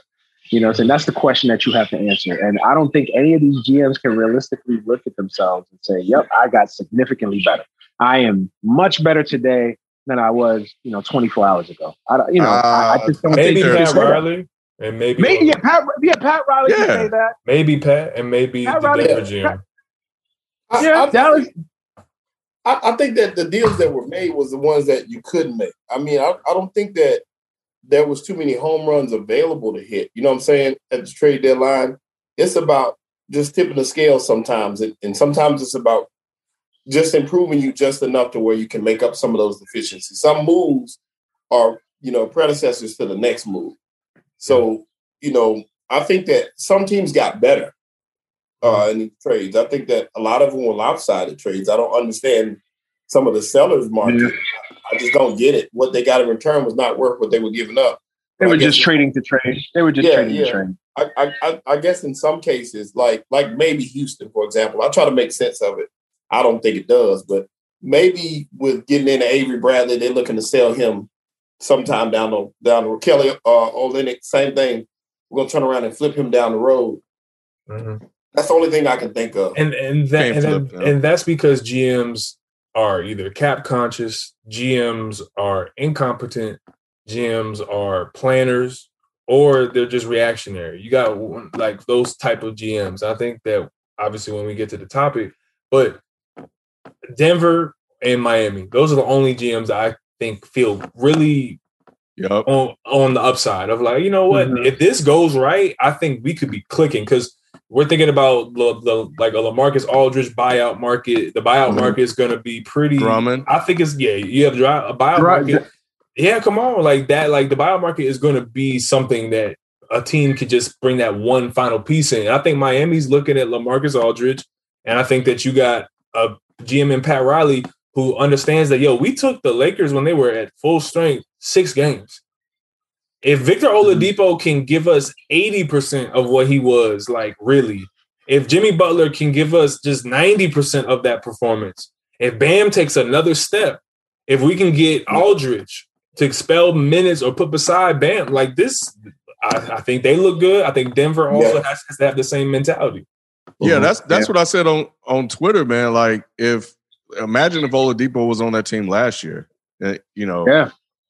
You know what I'm saying? That's the question that you have to answer. And I don't think any of these G Ms can realistically look at themselves and say, yep, I got significantly better. I am much better today than I was, you know, twenty-four hours ago. I don't, you know, uh, I, I just don't maybe think Pat Riley and maybe maybe yeah, Pat, yeah, Pat Riley yeah. can say that. Maybe Pat and maybe Pat the Riley, Denver G M. I, yeah, I, that was. I, I think that the deals that were made was the ones that you couldn't make. I mean, I, I don't think that there was too many home runs available to hit. You know what I'm saying? At the trade deadline, it's about just tipping the scale sometimes, and, and sometimes it's about just improving you just enough to where you can make up some of those deficiencies. Some moves are, you know, predecessors to the next move. So, you know, I think that some teams got better uh, in these trades. I think that a lot of them were lopsided trades. I don't understand some of the sellers' market. Yeah. I just don't get it. What they got in return was not worth what they were giving up. They were just trading to trade. They were just yeah, trading yeah. to trade. I, I, I guess in some cases, like like maybe Houston, for example, I try to make sense of it. I don't think it does, but maybe with getting into Avery Bradley, they're looking to sell him sometime down the down the road. Kelly uh, Olynyk, same thing. We're gonna turn around and flip him down the road. Mm-hmm. That's the only thing I can think of. And and that and, flip, and, and that's because G Ms are either cap conscious, G Ms are incompetent, G Ms are planners, or they're just reactionary. You got like those type of G Ms. I think that obviously when we get to the topic, but Denver and Miami, those are the only G Ms I think feel really yep. on, on the upside of like, you know what, mm-hmm. if this goes right, I think we could be clicking because we're thinking about the, the like a LaMarcus Aldridge buyout market. The buyout mm-hmm. market is going to be pretty. Drummond. I think it's, yeah, you have a buyout Drum- market. Yeah, come on. Like that, like the buyout market is going to be something that a team could just bring that one final piece in. I think Miami's looking at LaMarcus Aldridge, and I think that you got a G M and Pat Riley who understands that, yo, we took the Lakers when they were at full strength six games. If Victor Oladipo can give us eighty percent of what he was, like really, if Jimmy Butler can give us just ninety percent of that performance, if Bam takes another step, if we can get Aldridge to expel minutes or put beside Bam, like this, I, I think they look good. I think Denver also yeah. has, has to have the same mentality. Yeah, that's that's yeah. what I said on, on Twitter, man. Like, if imagine if Oladipo was on that team last year, you know, yeah,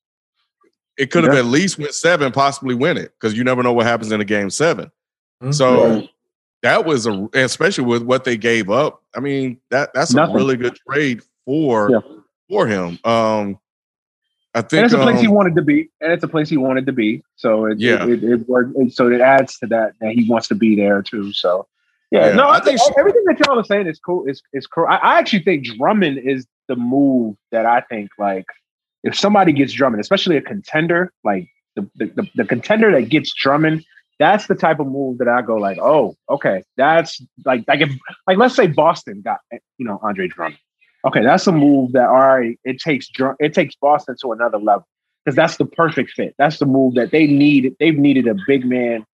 it could have yeah. at least went seven, possibly win it, because you never know what happens in a game seven. Mm-hmm. So right. that was a, especially with what they gave up. I mean, that that's Nothing. a really good trade for yeah. for him. Um, I think and it's a place um, he wanted to be, and it's a place he wanted to be. So it, yeah, it, it, it worked. So it adds to that that he wants to be there too. So. Yeah, yeah, no, I, I think she, everything that y'all are saying is cool. Is is cool. I, I actually think Drummond is the move that I think, like, if somebody gets Drummond, especially a contender, like the the, the the contender that gets Drummond, that's the type of move that I go like, oh, okay, that's like like if like let's say Boston got, you know, Andre Drummond. Okay, that's a move that all right, it takes it takes Boston to another level because that's the perfect fit. That's the move that they need. They've needed a big man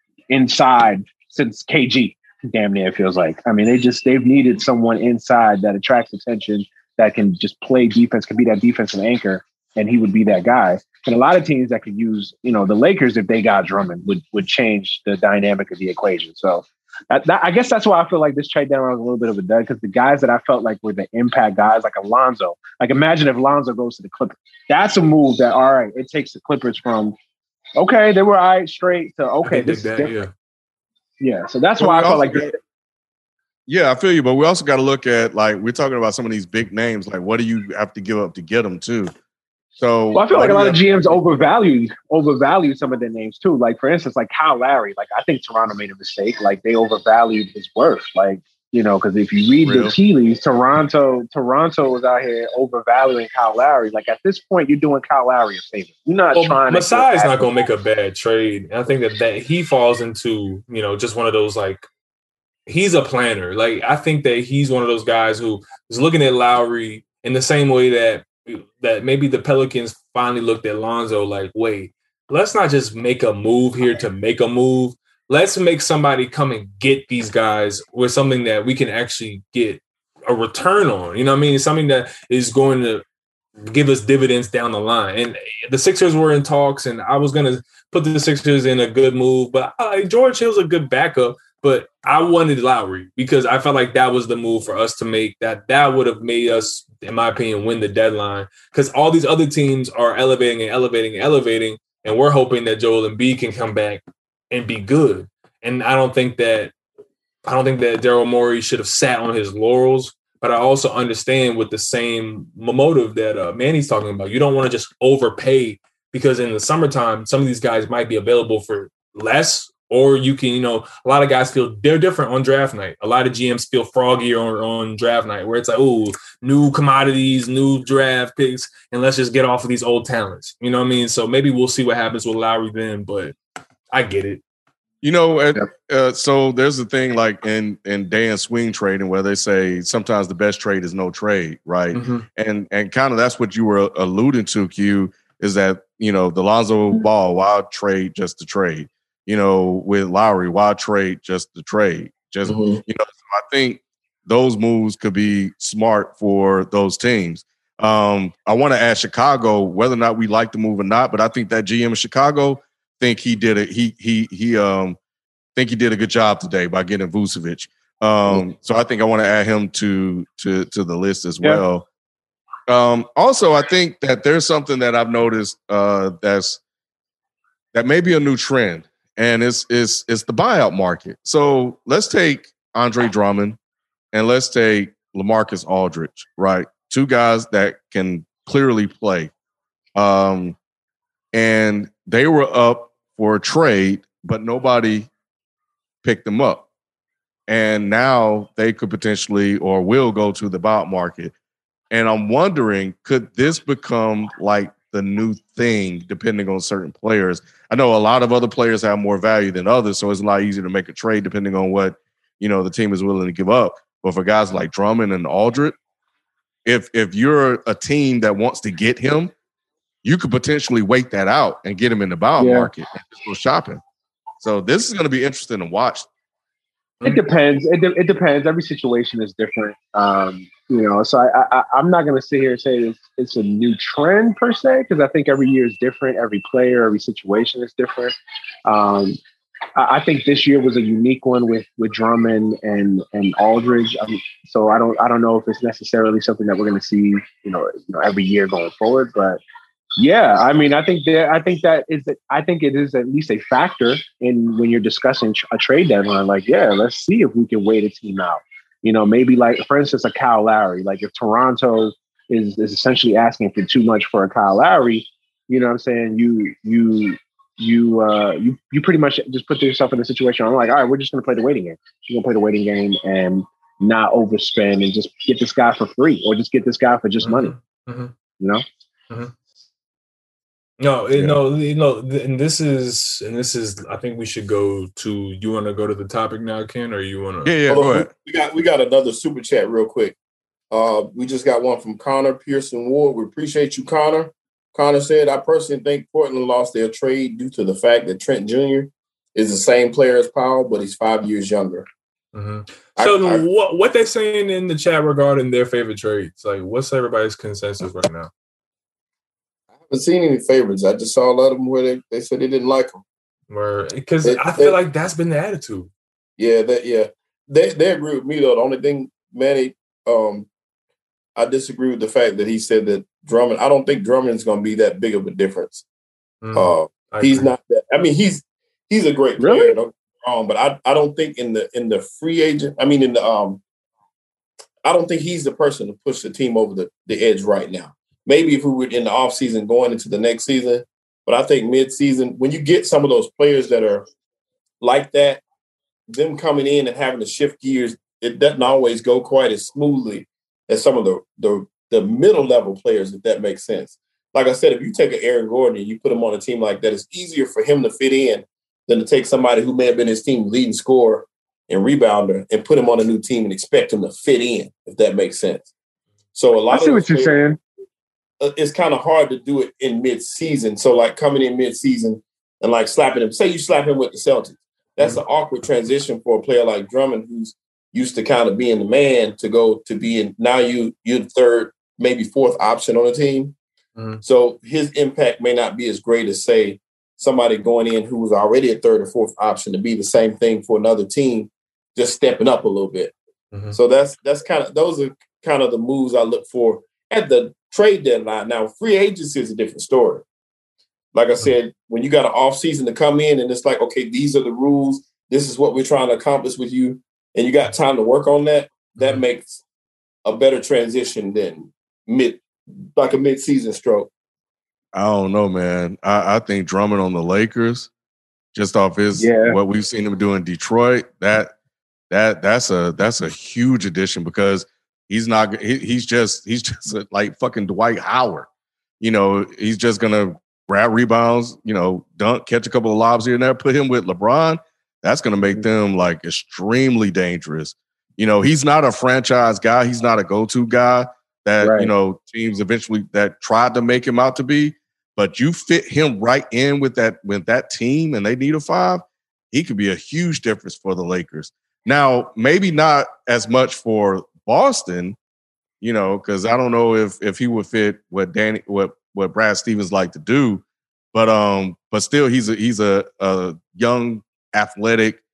inside since K G. Damn near, it feels like. I mean, they just they've needed someone inside that attracts attention, that can just play defense, can be that defensive anchor, and he would be that guy. And a lot of teams that could use, you know, the Lakers, if they got Drummond, would would change the dynamic of the equation. So that, that, I guess that's why I feel like this trade down was a little bit of a dud, because the guys that I felt like were the impact guys, like Alonzo, like imagine if Alonzo goes to the Clippers. That's a move that, all right, it takes the Clippers from, okay, they were all right straight to, okay, this is different. Yeah. Yeah, so that's but why I felt also, like. Yeah, I feel you, but we also got to look at, like, we're talking about some of these big names. Like, what do you have to give up to get them too? So, well, I feel like a lot of G Ms overvalue overvalue some of their names too. Like, for instance, like Kyle Lowry. Like, I think Toronto made a mistake. Like, they overvalued his worth. Like, you know, because if you read Real. the tea leaves, Toronto, Toronto was out here overvaluing Kyle Lowry. Like, at this point, you're doing Kyle Lowry a favor. You're not well, trying. Masai is not going to make a bad trade. I think that, that he falls into, you know, just one of those, like, he's a planner. Like, I think that he's one of those guys who is looking at Lowry in the same way that that maybe the Pelicans finally looked at Lonzo. Like, wait, let's not just make a move here to make a move. Let's make somebody come and get these guys with something that we can actually get a return on. You know what I mean? It's something that is going to give us dividends down the line. And the Sixers were in talks, and I was going to put the Sixers in a good move. But uh, George Hill's a good backup. But I wanted Lowry because I felt like that was the move for us to make. That that would have made us, in my opinion, win the deadline. Because all these other teams are elevating and elevating and elevating, and we're hoping that Joel Embiid can come back and be good. And I don't think that I don't think that Daryl Morey should have sat on his laurels. But I also understand with the same motive that uh, Manny's talking about. You don't want to just overpay because in the summertime, some of these guys might be available for less. Or you can, you know, a lot of guys feel they're different on draft night. A lot of G Ms feel froggier on, on draft night where it's like, oh, new commodities, new draft picks, and let's just get off of these old talents. You know what I mean? So maybe we'll see what happens with Lowry then, but I get it. You know, uh, so there's a thing like in, in day and swing trading where they say sometimes the best trade is no trade, right? Mm-hmm. And and kind of that's what you were alluding to, Q, is that, you know, the Lonzo Ball, why trade just to trade? You know, with Lowry, why trade just to trade? Just, mm-hmm. you know, so I think those moves could be smart for those teams. Um, I want to ask Chicago whether or not we like the move or not, but I think that G M in Chicago think he did it. He he he um think he did a good job today by getting Vucevic. Um, mm-hmm. So I think I want to add him to to to the list as well. Yeah. Um, also, I think that there's something that I've noticed uh, that's that may be a new trend. And it's, it's, it's the buyout market. So let's take Andre Drummond and let's take LaMarcus Aldridge, right? Two guys that can clearly play. Um, and they were up for a trade, but nobody picked them up. And now they could potentially or will go to the buyout market. And I'm wondering, could this become like the new thing depending on certain players? I know a lot of other players have more value than others, so it's a lot easier to make a trade depending on what, you know, the team is willing to give up. But for guys like Drummond and Aldridge, if if you're a team that wants to get him, you could potentially wait that out and get him in the buyout yeah. market and just go shopping. So this is going to be interesting to watch. It depends. It, de- it depends. Every situation is different. Um, you know, so I, I, I'm not going to sit here and say it's, it's a new trend per se, because I think every year is different. Every player, every situation is different. Um, I, I think this year was a unique one with with Drummond and and Aldridge. I mean, so I don't I don't know if it's necessarily something that we're going to see, you know, you know, every year going forward. But yeah, I mean, I think that I think that is I think it is at least a factor in when you're discussing a trade deadline. Like, yeah, let's see if we can wait a team out. You know, maybe like, for instance, a Kyle Lowry. Like if Toronto is, is essentially asking for too much for a Kyle Lowry, you know what I'm saying? You you you uh, you you pretty much just put yourself in a situation. I'm like, all right, we're just going to play the waiting game. We're going to play the waiting game and not overspend and just get this guy for free or just get this guy for just mm-hmm. money. Mm-hmm. You know? Mm-hmm. No, yeah. no, you know, and this is, and this is. I think we should go to. You want to go to the topic now, Ken, or you want to? Yeah, yeah. Go ahead. We got we got another super chat real quick. Uh, we just got one from Connor Pearson Ward. We appreciate you, Connor. Connor said, "I personally think Portland lost their trade due to the fact that Trent Junior is the same player as Powell, but he's five years younger." Mm-hmm. So, I, I, what what they saying in the chat regarding their favorite trades? Like, what's everybody's consensus right now? I haven't seen any favorites. I just saw a lot of them where they, they said they didn't like them. Because I feel they, like that's been the attitude. Yeah, that yeah. They they agree with me though. The only thing, Manny, um, I disagree with the fact that he said that Drummond. I don't think Drummond's going to be that big of a difference. Mm, uh, he's agree. not that. I mean, he's he's a great player. Really? Don't get me wrong, but I I don't think in the in the free agent. I mean, in the um, I don't think he's the person to push the team over the, the edge right now. Maybe if we were in the offseason going into the next season, but I think mid-season, when you get some of those players that are like that, them coming in and having to shift gears, it doesn't always go quite as smoothly as some of the the, the middle-level players, if that makes sense. Like I said, if you take an Aaron Gordon and you put him on a team like that, it's easier for him to fit in than to take somebody who may have been his team's leading scorer and rebounder and put him on a new team and expect him to fit in, if that makes sense. So a lot I see of what you're players, saying. It's kind of hard to do it in mid-season. So, like, coming in mid-season and, like, slapping him. Say you slap him with the Celtics. That's mm-hmm. an awkward transition for a player like Drummond, who's used to kind of being the man to go to be in. Now you, you're the third, maybe fourth option on the team. Mm-hmm. So his impact may not be as great as, say, somebody going in who was already a third or fourth option to be the same thing for another team, just stepping up a little bit. Mm-hmm. So that's that's kind of those are kind of the moves I look for at the trade deadline. Now, free agency is a different story. Like I said, when you got an off season to come in and it's like, okay, these are the rules. This is what we're trying to accomplish with you. And you got time to work on that. That makes a better transition than mid, like a mid-season stroke. I don't know, man. I, I think Drummond on the Lakers, just off his yeah. what we've seen him do in Detroit, that that that's a that's a huge addition because he's not he, he's just he's just a, like fucking Dwight Howard. You know, he's just gonna grab rebounds, you know, dunk, catch a couple of lobs here and there, put him with LeBron. That's gonna make them like extremely dangerous. You know, he's not a franchise guy. He's not a go-to guy that, right. you know, teams eventually that tried to make him out to be. But you fit him right in with that with that team and they need a five, he could be a huge difference for the Lakers. Now, maybe not as much for Boston, you know, because I don't know if if he would fit what Danny what what Brad Stevens like to do. But um, but still he's a he's a, a young athletic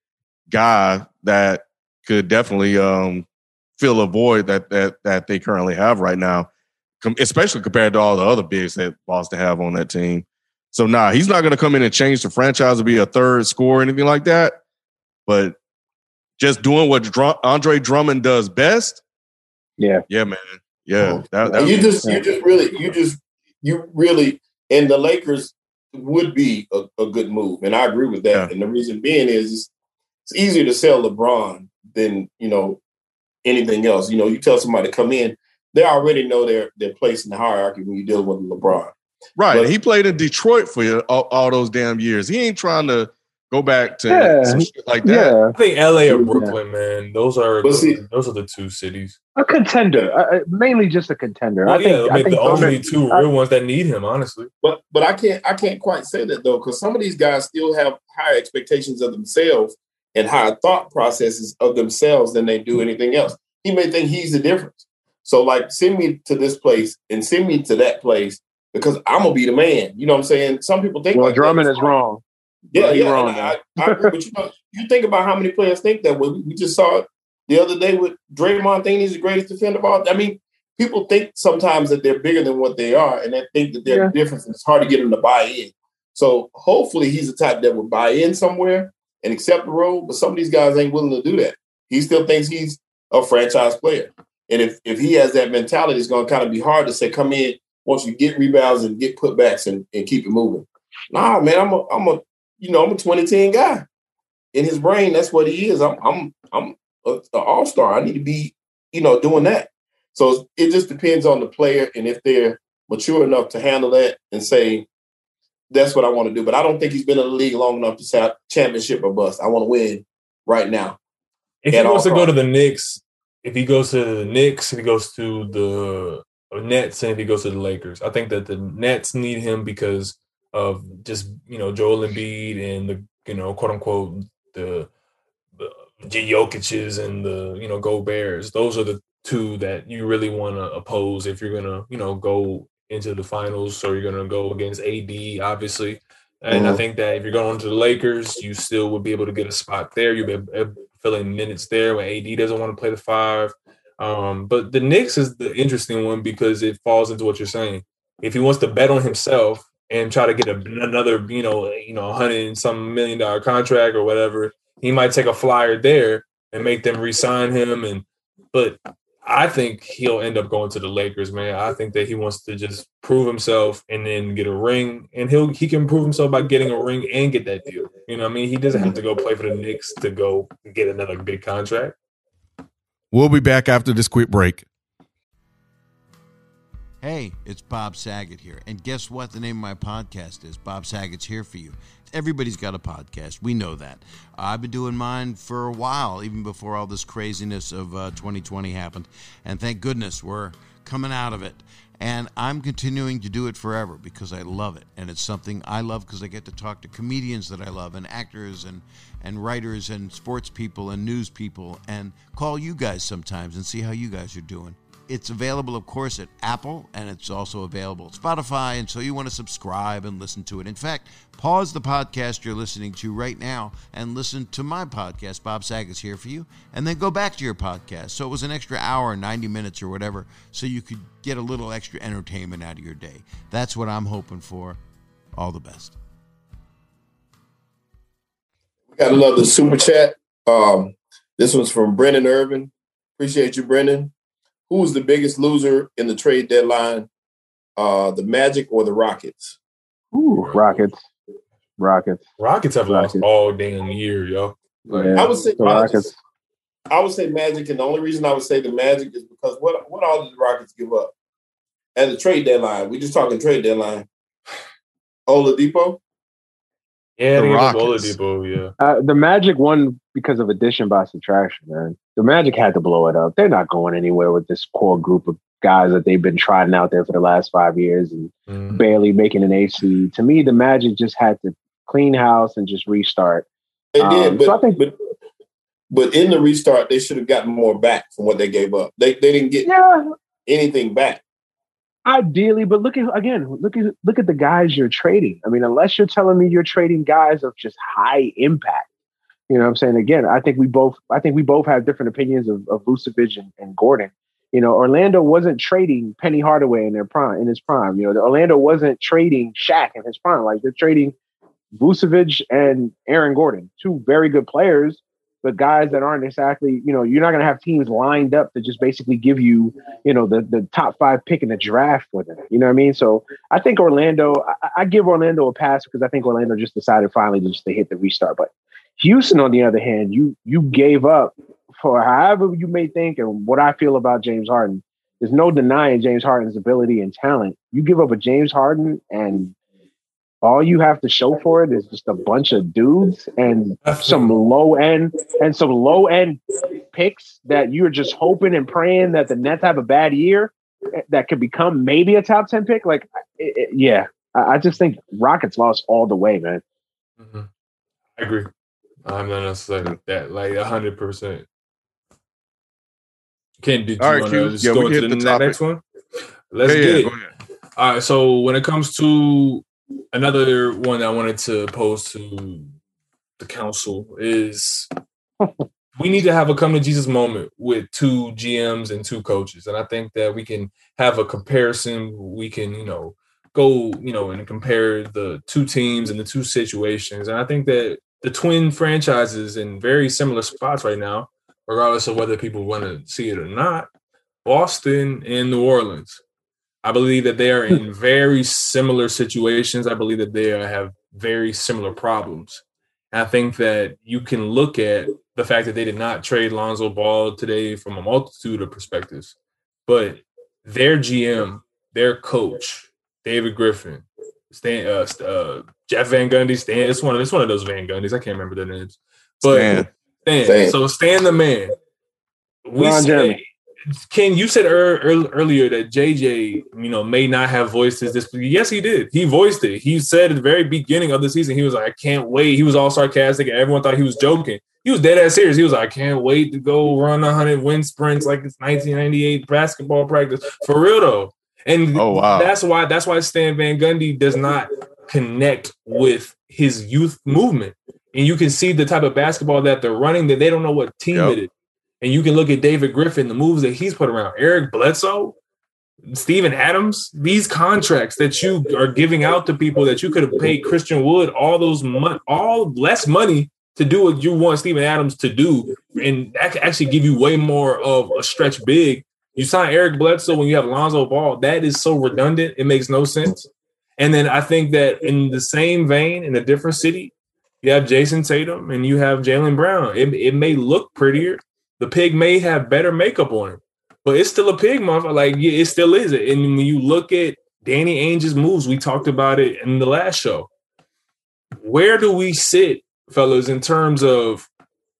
guy that could definitely um, fill a void that that that they currently have right now, com- especially compared to all the other bigs that Boston have on that team. So, nah, he's not going to come in and change the franchise to be a third scorer or anything like that. But just doing what Dr- Andre Drummond does best. Yeah, yeah, man, yeah. That, that you was, just, you just really, you just, you really, and the Lakers would be a, a good move, and I agree with that. Yeah. And the reason being is it's easier to sell LeBron than, you know, anything else. You know, you tell somebody to come in, they already know their their place in the hierarchy when you deal with LeBron. Right. But, he played in Detroit for you all, all those damn years. He ain't trying to go back to yeah. some shit like that. Yeah. I think L A or Brooklyn, yeah. man. Those are the, see, those are the two cities. A contender, uh, mainly just a contender. Well, I think, yeah, I mean, I think the only are, two I, real ones that need him, honestly. But but I can't I can't quite say that though, because some of these guys still have higher expectations of themselves and higher thought processes of themselves than they do anything else. He may think he's the difference. So, like, send me to this place and send me to that place because I'm going to be the man. You know what I'm saying? Some people think well, like Drummond that. is wrong. Yeah, well, yeah. Wrong, I, I agree. But you know, you think about how many players think that way. We just saw it the other day with Draymond thinking he's the greatest defender of all. I mean, people think sometimes that they're bigger than what they are, and they think that they're yeah. different. It's hard to get them to buy in. So hopefully he's the type that would buy in somewhere and accept the role, but some of these guys ain't willing to do that. He still thinks he's a franchise player. And if, if he has that mentality, it's going to kind of be hard to say, come in once you get rebounds and get putbacks and, and keep it moving. Nah, man, I'm a, I'm a, you know, I'm a twenty ten guy. In his brain, that's what he is. I'm, I'm, I'm an all-star. I need to be, you know, doing that. So it just depends on the player and if they're mature enough to handle that and say, that's what I want to do. But I don't think he's been in the league long enough to say championship or bust. I want to win right now. If he wants to go to the Knicks, if he goes to the Knicks, if he goes to the Nets, and if he goes to the Lakers, I think that the Nets need him because of just, you know, Joel Embiid and the, you know, quote unquote, the, the Jokic's and the, you know, Goberts. Those are the two that you really want to oppose if you're going to, you know, go into the finals, or you're going to go against A D, obviously. And mm-hmm. I think that if you're going to the Lakers, you still would be able to get a spot there. You'll be filling minutes there when A D doesn't want to play the five. Um, but the Knicks is the interesting one because it falls into what you're saying. If he wants to bet on himself and try to get a, another, you know, you know, hundred and some million dollar contract or whatever, he might take a flyer there and make them re-sign him. And but I think he'll end up going to the Lakers, man. I think that he wants to just prove himself and then get a ring, and he'll he can prove himself by getting a ring and get that deal. You know what I mean? He doesn't have to go play for the Knicks to go get another big contract. We'll be back after this quick break. Hey, it's Bob Saget here. And guess what the name of my podcast is? Bob Saget's Here For You. Everybody's got a podcast. We know that. Uh, I've been doing mine for a while, even before all this craziness of uh, twenty twenty happened. And thank goodness we're coming out of it. And I'm continuing to do it forever because I love it. And it's something I love because I get to talk to comedians that I love and actors and, and writers and sports people and news people and call you guys sometimes and see how you guys are doing. it's available, of course, at Apple, and it's also available at Spotify, and so you want to subscribe and listen to it. In fact, pause the podcast you're listening to right now and listen to my podcast, Bob Saget's Here For You, and then go back to your podcast. So it was an extra hour, ninety minutes or whatever, so you could get a little extra entertainment out of your day. That's what I'm hoping for. All the best. We got another super chat. Um, this one's from Brennan Irvin. Appreciate you, Brennan. Who was the biggest loser in the trade deadline, uh, the Magic or the Rockets? Ooh, Rockets. Rockets. Rockets have Rockets. lost all damn year, yo. Like, Yeah, I would say the Rockets. Rockets. I would say Magic, and the only reason I would say the Magic is because what what all did the Rockets give up at the trade deadline? We just talking trade deadline. Oladipo. Yeah, The they gave up Rockets. Oladipo, yeah. Uh, the Magic won because of addition by subtraction, man. The Magic had to blow it up. They're not going anywhere with this core group of guys that they've been trotting out there for the last five years and Mm. barely making an eighth seed. To me, the Magic just had to clean house and just restart. They Um, did, but, so I think- but but in the restart, they should have gotten more back from what they gave up. They they didn't get Yeah, anything back. ideally, but look at again, look at look at the guys you're trading. I mean, unless you're telling me you're trading guys of just high impact. You know what I'm saying? Again, I think we both I think we both have different opinions of, of Vucevic and, and Gordon. You know, Orlando wasn't trading Penny Hardaway in their prime in his prime. You know, the Orlando wasn't trading Shaq in his prime. Like they're trading Vucevic and Aaron Gordon, two very good players, but guys that aren't exactly, you know, you're not going to have teams lined up to just basically give you, you know, the, the top five pick in the draft for them. You know what I mean? So I think Orlando, I, I give Orlando a pass because I think Orlando just decided finally to just to hit the restart. But Houston, on the other hand, you you gave up for however you may think and what I feel about James Harden. There's no denying James Harden's ability and talent. You give up a James Harden and all you have to show for it is just a bunch of dudes and some low end and some low end picks that you're just hoping and praying that the Nets have a bad year that could become maybe a top ten pick. Like, it, it, yeah, I, I just think Rockets lost all the way, man. Mm-hmm. I agree. I'm not necessarily that, like a hundred percent. Ken, did you All right, want Q. to just Yeah, go we into can the, hit the topic. next one? Let's Yeah, get yeah, it. go ahead. All right. So when it comes to another one I wanted to pose to the council is we need to have a come to Jesus moment with two G Ms and two coaches. And I think that we can have a comparison. We can, you know, go, you know, and compare the two teams and the two situations. And I think that the twin franchises in very similar spots right now, regardless of whether people want to see it or not, Boston and New Orleans. I believe that they are in very similar situations. I believe that they have very similar problems. And I think that you can look at the fact that they did not trade Lonzo Ball today from a multitude of perspectives, but their G M, their coach, David Griffin, Stan, uh, uh, Jeff Van Gundy, Stan, it's one of it's one of those Van Gundys. I can't remember their names, but Stan. Stan. Stan. So Stan the man. We Ron say, Jeremy. Ken, you said er, er, earlier that J J, you know, may not have voiced his disbelief. Yes, he did. He voiced it. He said at the very beginning of the season, he was like, I can't wait. He was all sarcastic, and everyone thought he was joking. He was dead ass serious. He was like, I can't wait to go run one hundred wind sprints like it's nineteen ninety-eight basketball practice. For real, though. And Oh, wow. that's why that's why Stan Van Gundy does not connect with his youth movement. And you can see the type of basketball that they're running, that they don't know what team Yep. it is. And you can look at David Griffin, the moves that he's put around. Eric Bledsoe, Steven Adams, these contracts that you are giving out to people that you could have paid Christian Wood all those mon- all less money to do what you want Steven Adams to do, and that could actually give you way more of a stretch big. You sign Eric Bledsoe when you have Lonzo Ball. That is so redundant. It makes no sense. And then I think that in the same vein, in a different city, you have Jason Tatum and you have Jaylen Brown. It, it may look prettier. The pig may have better makeup on it, but it's still a pig, motherfucker. Like, yeah, it still is. And when you look at Danny Ainge's moves, we talked about it in the last show. Where do we sit, fellas, in terms of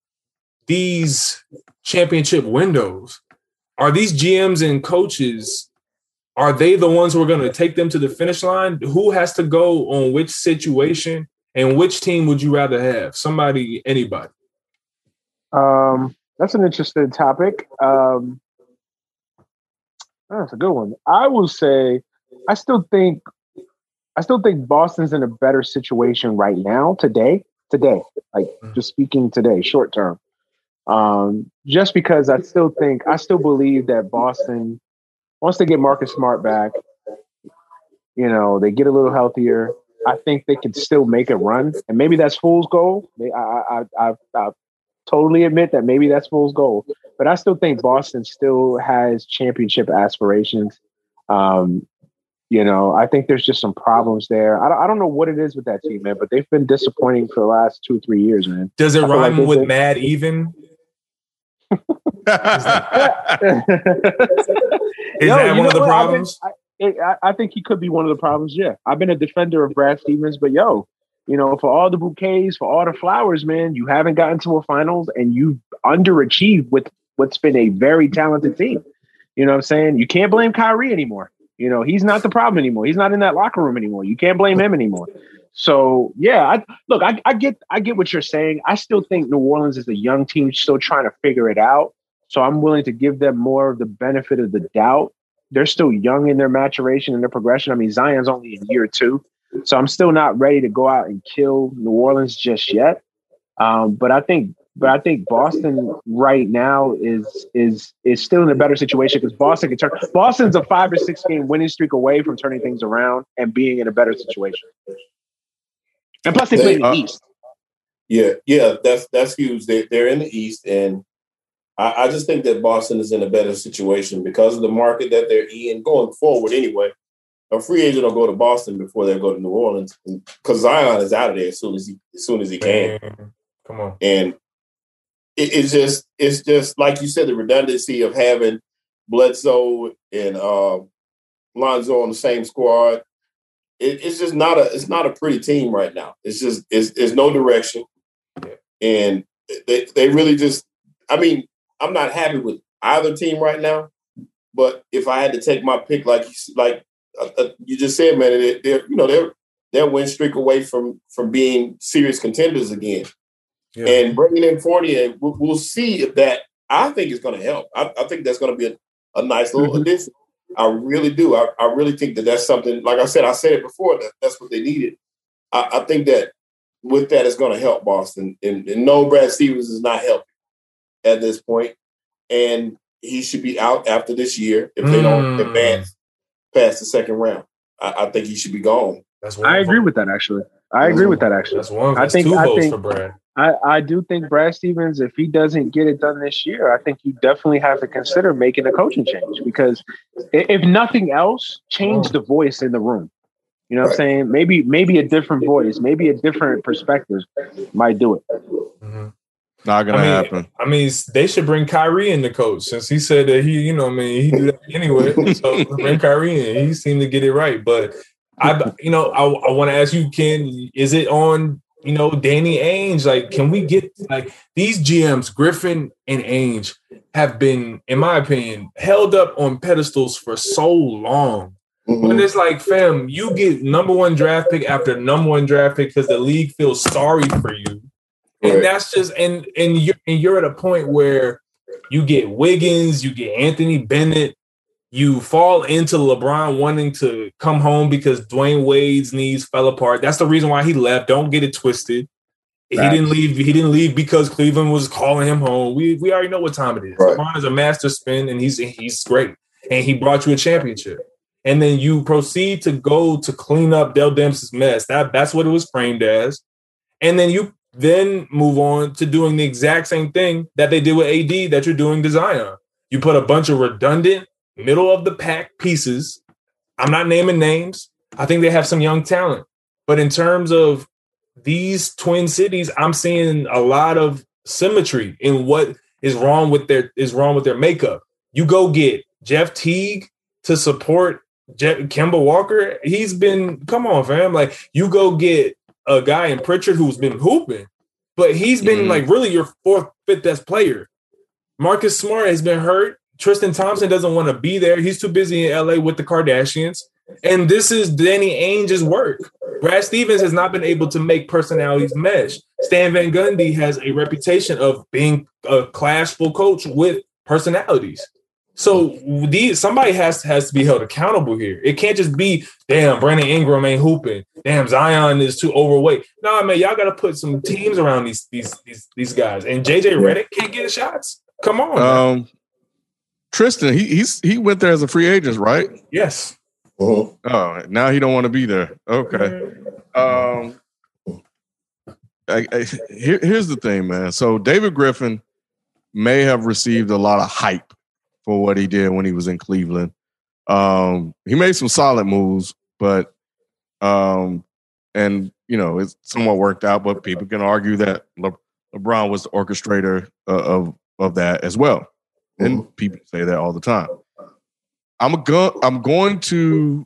these championship windows? Are these G Ms and coaches, are they the ones who are going to take them to the finish line? Who has to go on which situation, and which team would you rather have? Somebody, anybody? Um, that's an interesting topic. Um, That's a good one. I will say, I still think, I still think Boston's in a better situation right now, today, today, like just speaking today, short term. Um, just because I still think, I still believe that Boston, once they get Marcus Smart back, you know, they get a little healthier. I think they can still make a run, and maybe that's fool's goal. I, I, I, I totally admit that maybe that's fool's goal, but I still think Boston still has championship aspirations. Um, you know, I think there's just some problems there. I don't, I don't know what it is with that team, man, but they've been disappointing for the last two, three years, man. Does it rhyme like with been... mad even? Is Yo, that one of the what? problems? I, I, I think he could be one of the problems, yeah. I've been a defender of Brad Stevens, but yo, you know, for all the bouquets, for all the flowers, man, you haven't gotten to a finals and you've underachieved with what's been a very talented team. You know what I'm saying? You can't blame Kyrie anymore. You know, he's not the problem anymore. He's not in that locker room anymore. You can't blame him anymore. So, yeah, I, look, I, I get I get what you're saying. I still think New Orleans is a young team still trying to figure it out. So I'm willing to give them more of the benefit of the doubt. They're still young in their maturation and their progression. I mean, Zion's only in year two. So I'm still not ready to go out and kill New Orleans just yet. Um, but I think but I think Boston right now is is is still in a better situation because Boston can turn Boston's a five or six game winning streak away from turning things around and being in a better situation. And plus they, they play in the uh, East. Yeah, yeah, that's that's huge. They they're in the East, and I, I just think that Boston is in a better situation because of the market that they're in going forward anyway. A free agent will go to Boston before they go to New Orleans because Zion is out of there as soon as he as soon as he can. Man, come on, and it, it's just it's just like you said, the redundancy of having Bledsoe and uh, Lonzo on the same squad. It, it's just not a it's not a pretty team right now. It's just it's, it's no direction, and they they really just. I mean, I'm not happy with either team right now, but if I had to take my pick, like like. Uh, you just said, man, they're, they're you know they're they're win streak away from from being serious contenders again, yeah. And bringing in Fournier, we'll, we'll see if that. I think is going to help. I, I think that's going to be a, a nice little mm-hmm. addition. I really do. I, I really think that that's something. Like I said, I said it before that that's what they needed. I, I think that with that, it's going to help Boston. And, and no, Brad Stevens is not helping at this point, and he should be out after this year if they mm. don't advance past the second round. I, I think he should be gone. That's one I agree vote. with that, actually. I agree with that, actually. That's one. That's I think, two I votes think, for Brad. I, I do think Brad Stevens, if he doesn't get it done this year, I think you definitely have to consider making a coaching change because if nothing else, change oh. the voice in the room. You know what right. I'm saying? Maybe maybe a different voice, maybe a different perspective might do it. Mm-hmm. Not gonna I mean, happen. I mean, they should bring Kyrie in the coach since he said that he, you know, I mean, he do that anyway. So bring Kyrie in. He seemed to get it right. But I, you know, I, I want to ask you, Ken, is it on, you know, Danny Ainge? Like, can we get like these G Ms, Griffin and Ainge, have been, in my opinion, held up on pedestals for so long. Mm-hmm. When it's like, fam, you get number one draft pick after number one draft pick because the league feels sorry for you. And right. that's just and and you're and you're at a point where you get Wiggins, you get Anthony Bennett, you fall into LeBron wanting to come home because Dwayne Wade's knees fell apart. That's the reason why he left. Don't get it twisted. That's, he didn't leave. He didn't leave because Cleveland was calling him home. We we already know what time it is. Right. LeBron is a master spin, and he's he's great, and he brought you a championship. And then you proceed to go to clean up Dell Demps' mess. That that's what it was framed as. And then you. Then move on to doing the exact same thing that they did with A D that you're doing to Zion. You put a bunch of redundant, middle of the pack pieces. I'm not naming names. I think they have some young talent. But in terms of these Twin Cities, I'm seeing a lot of symmetry in what is wrong with their is wrong with their makeup. You go get Jeff Teague to support Jeff, Kemba Walker. He's been, come on, fam. Like, you go get a guy in Pritchard who's been hooping, but he's been mm-hmm. like really your fourth, fifth best player. Marcus Smart has been hurt. Tristan Thompson doesn't want to be there. He's too busy in L A with the Kardashians. And this is Danny Ainge's work. Brad Stevens has not been able to make personalities mesh. Stan Van Gundy has a reputation of being a clashful coach with personalities. So these somebody has has to be held accountable here. It can't just be, damn, Brandon Ingram ain't hooping. Damn, Zion is too overweight. Nah, man, y'all got to put some teams around these these these these guys. And J J Redick can't get shots. Come on, um, man. Tristan, he he's he went there as a free agent, right? Yes. Uh-huh. Oh, now he don't want to be there. Okay. Um, I, I, here, here's the thing, man. So David Griffin may have received a lot of hype for what he did when he was in Cleveland. Um, he made some solid moves, but um, and you know it's somewhat worked out. But people can argue that Le- LeBron was the orchestrator uh, of of that as well, and mm-hmm. people say that all the time. I'm go- I'm going to.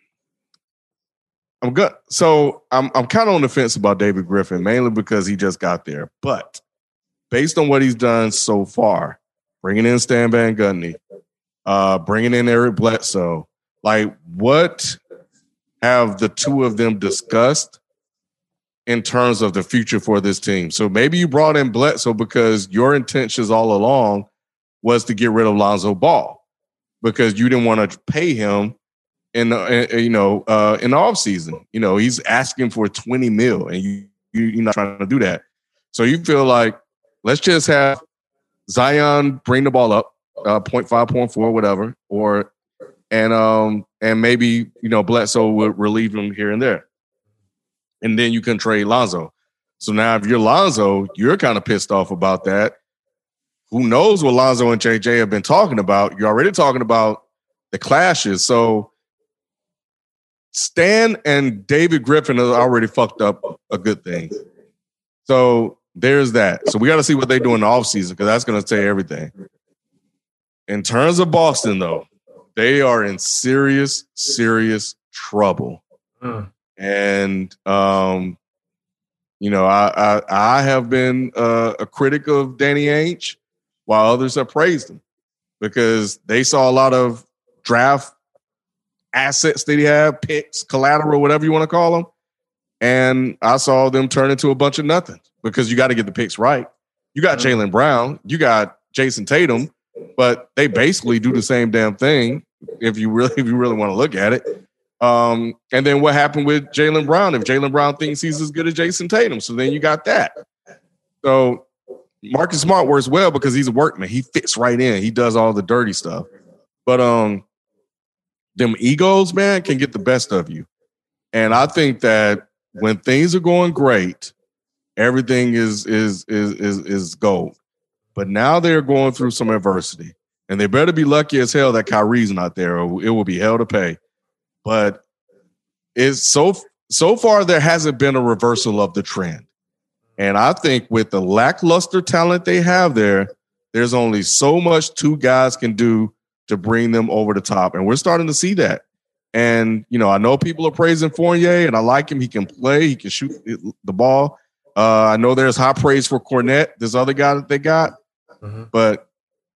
I'm good. So I'm I'm kind of on the fence about David Griffin, mainly because he just got there. But based on what he's done so far, bringing in Stan Van Gundy, uh, bringing in Eric Bledsoe, like what have the two of them discussed in terms of the future for this team? So maybe you brought in Bledsoe because your intentions all along was to get rid of Lonzo Ball because you didn't want to pay him in the, you know, uh, in the offseason. You know, he's asking for twenty mil and you, you, you're not trying to do that. So you feel like, let's just have Zion bring the ball up, uh, point five, point four, whatever, or, and, um, and maybe, you know, Bledsoe would relieve him here and there. And then you can trade Lonzo. So now if you're Lonzo, you're kind of pissed off about that. Who knows what Lonzo and J J have been talking about? You're already talking about the clashes. So Stan and David Griffin have already fucked up a good thing. So there's that. So we got to see what they do in the offseason because that's going to say everything. In terms of Boston, though, they are in serious, serious trouble. Mm. And, um, you know, I I, I have been uh, a critic of Danny Ainge while others have praised him because they saw a lot of draft assets that he had, picks, collateral, whatever you want to call them. And I saw them turn into a bunch of nothing because you got to get the picks right. You got mm. Jaylen Brown, you got Jason Tatum, but they basically do the same damn thing if you really if you really want to look at it. Um, and then what happened with Jaylen Brown? If Jaylen Brown thinks he's as good as Jason Tatum, so then you got that. So Marcus Smart works well because he's a workman. He fits right in. He does all the dirty stuff. But um, them egos, man, can get the best of you. And I think that when things are going great, everything is is is is is gold. But now they're going through some adversity, and they better be lucky as hell that Kyrie's not there, or it will be hell to pay. But it's so so far there hasn't been a reversal of the trend. And I think with the lackluster talent they have there, there's only so much two guys can do to bring them over the top. And we're starting to see that. And, you know, I know people are praising Fournier, and I like him. He can play. He can shoot the ball. Uh, I know there's high praise for Cornette, this other guy that they got. Mm-hmm. But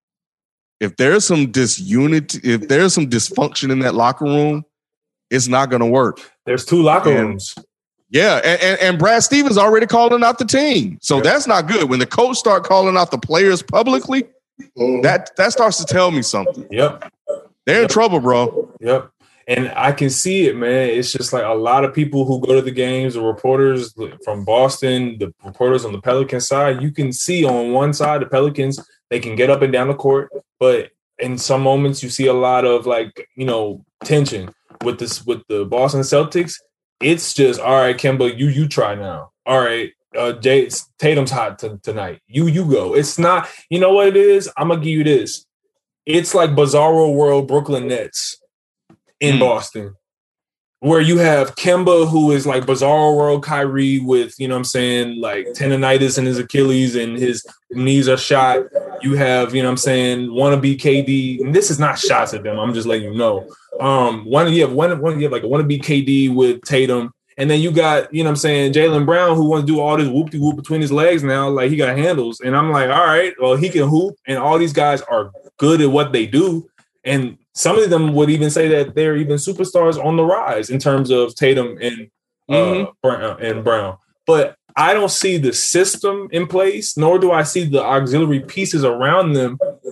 if there's some disunity, if there's some dysfunction in that locker room, it's not going to work. There's two locker and, rooms. Yeah, and, and, and Brad Stevens already calling out the team. So yep. That's not good. When the coach start calling out the players publicly, mm. that, that starts to tell me something. Yep. They're yep. in trouble, bro. Yep. And I can see it, man. It's just like a lot of people who go to the games, the reporters from Boston, the reporters on the Pelicans side, you can see on one side, the Pelicans, they can get up and down the court. But in some moments, you see a lot of like, you know, tension with this, with the Boston Celtics. It's just, all right, Kemba, you, you try now. All right. Uh, Jay, Tatum's hot t- tonight. You, you go. It's not, you know what it is? I'm going to give you this. It's like Bizarro World Brooklyn Nets in mm. Boston, where you have Kemba, who is like Bizarro World Kyrie with, you know what I'm saying, like tendonitis in his Achilles and his knees are shot. You have, you know what I'm saying, wannabe K D. And this is not shots at them. I'm just letting you know. Um, one you have one, one you have like a wannabe K D with Tatum. And then you got, you know what I'm saying, Jaylen Brown, who wants to do all this whoop-de-whoop between his legs now. Like, he got handles. And I'm like, all right, well, he can hoop. And all these guys are good at what they do. And some of them would even say that they're even superstars on the rise in terms of Tatum and uh, mm-hmm. Brown and Brown. But I don't see the system in place, nor do I see the auxiliary pieces around them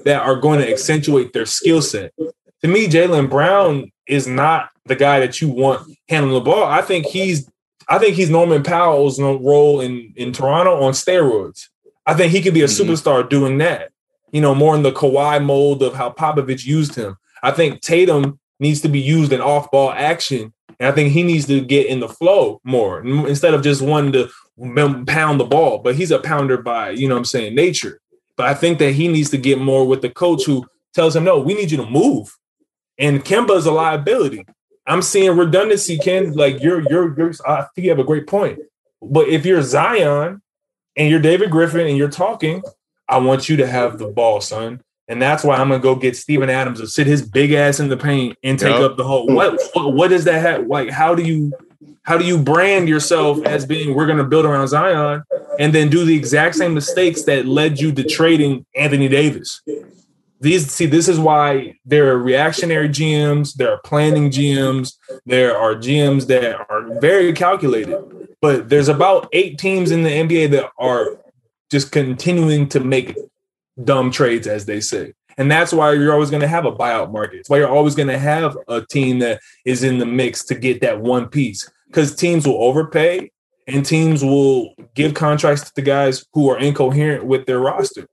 that are going to accentuate their skill set. To me, Jaylen Brown is not the guy that you want handling the ball. I think he's I think he's Norman Powell's role in, in Toronto on steroids. I think he could be a mm-hmm. superstar doing that, you know, more in the Kawhi mold of how Popovich used him. I think Tatum needs to be used in off-ball action, and I think he needs to get in the flow more instead of just wanting to pound the ball. But he's a pounder by, you know what I'm saying, nature. But I think that he needs to get more with the coach who tells him, no, we need you to move. And Kemba is a liability. I'm seeing redundancy, Ken. Like you're, you're, you're, I think you have a great point. But if you're Zion and you're David Griffin and you're talking, I want you to have the ball, son. And that's why I'm gonna go get Steven Adams to sit his big ass in the paint and take yep. up the whole. What, what, what does that have? Like, how do you, how do you brand yourself as being we're gonna build around Zion and then do the exact same mistakes that led you to trading Anthony Davis? These see, this is why there are reactionary G Ms, there are planning G Ms, there are G Ms that are very calculated. But there's about eight teams in the N B A that are just continuing to make dumb trades, as they say. And that's why you're always going to have a buyout market. It's why you're always going to have a team that is in the mix to get that one piece, because teams will overpay and teams will give contracts to the guys who are incoherent with their roster.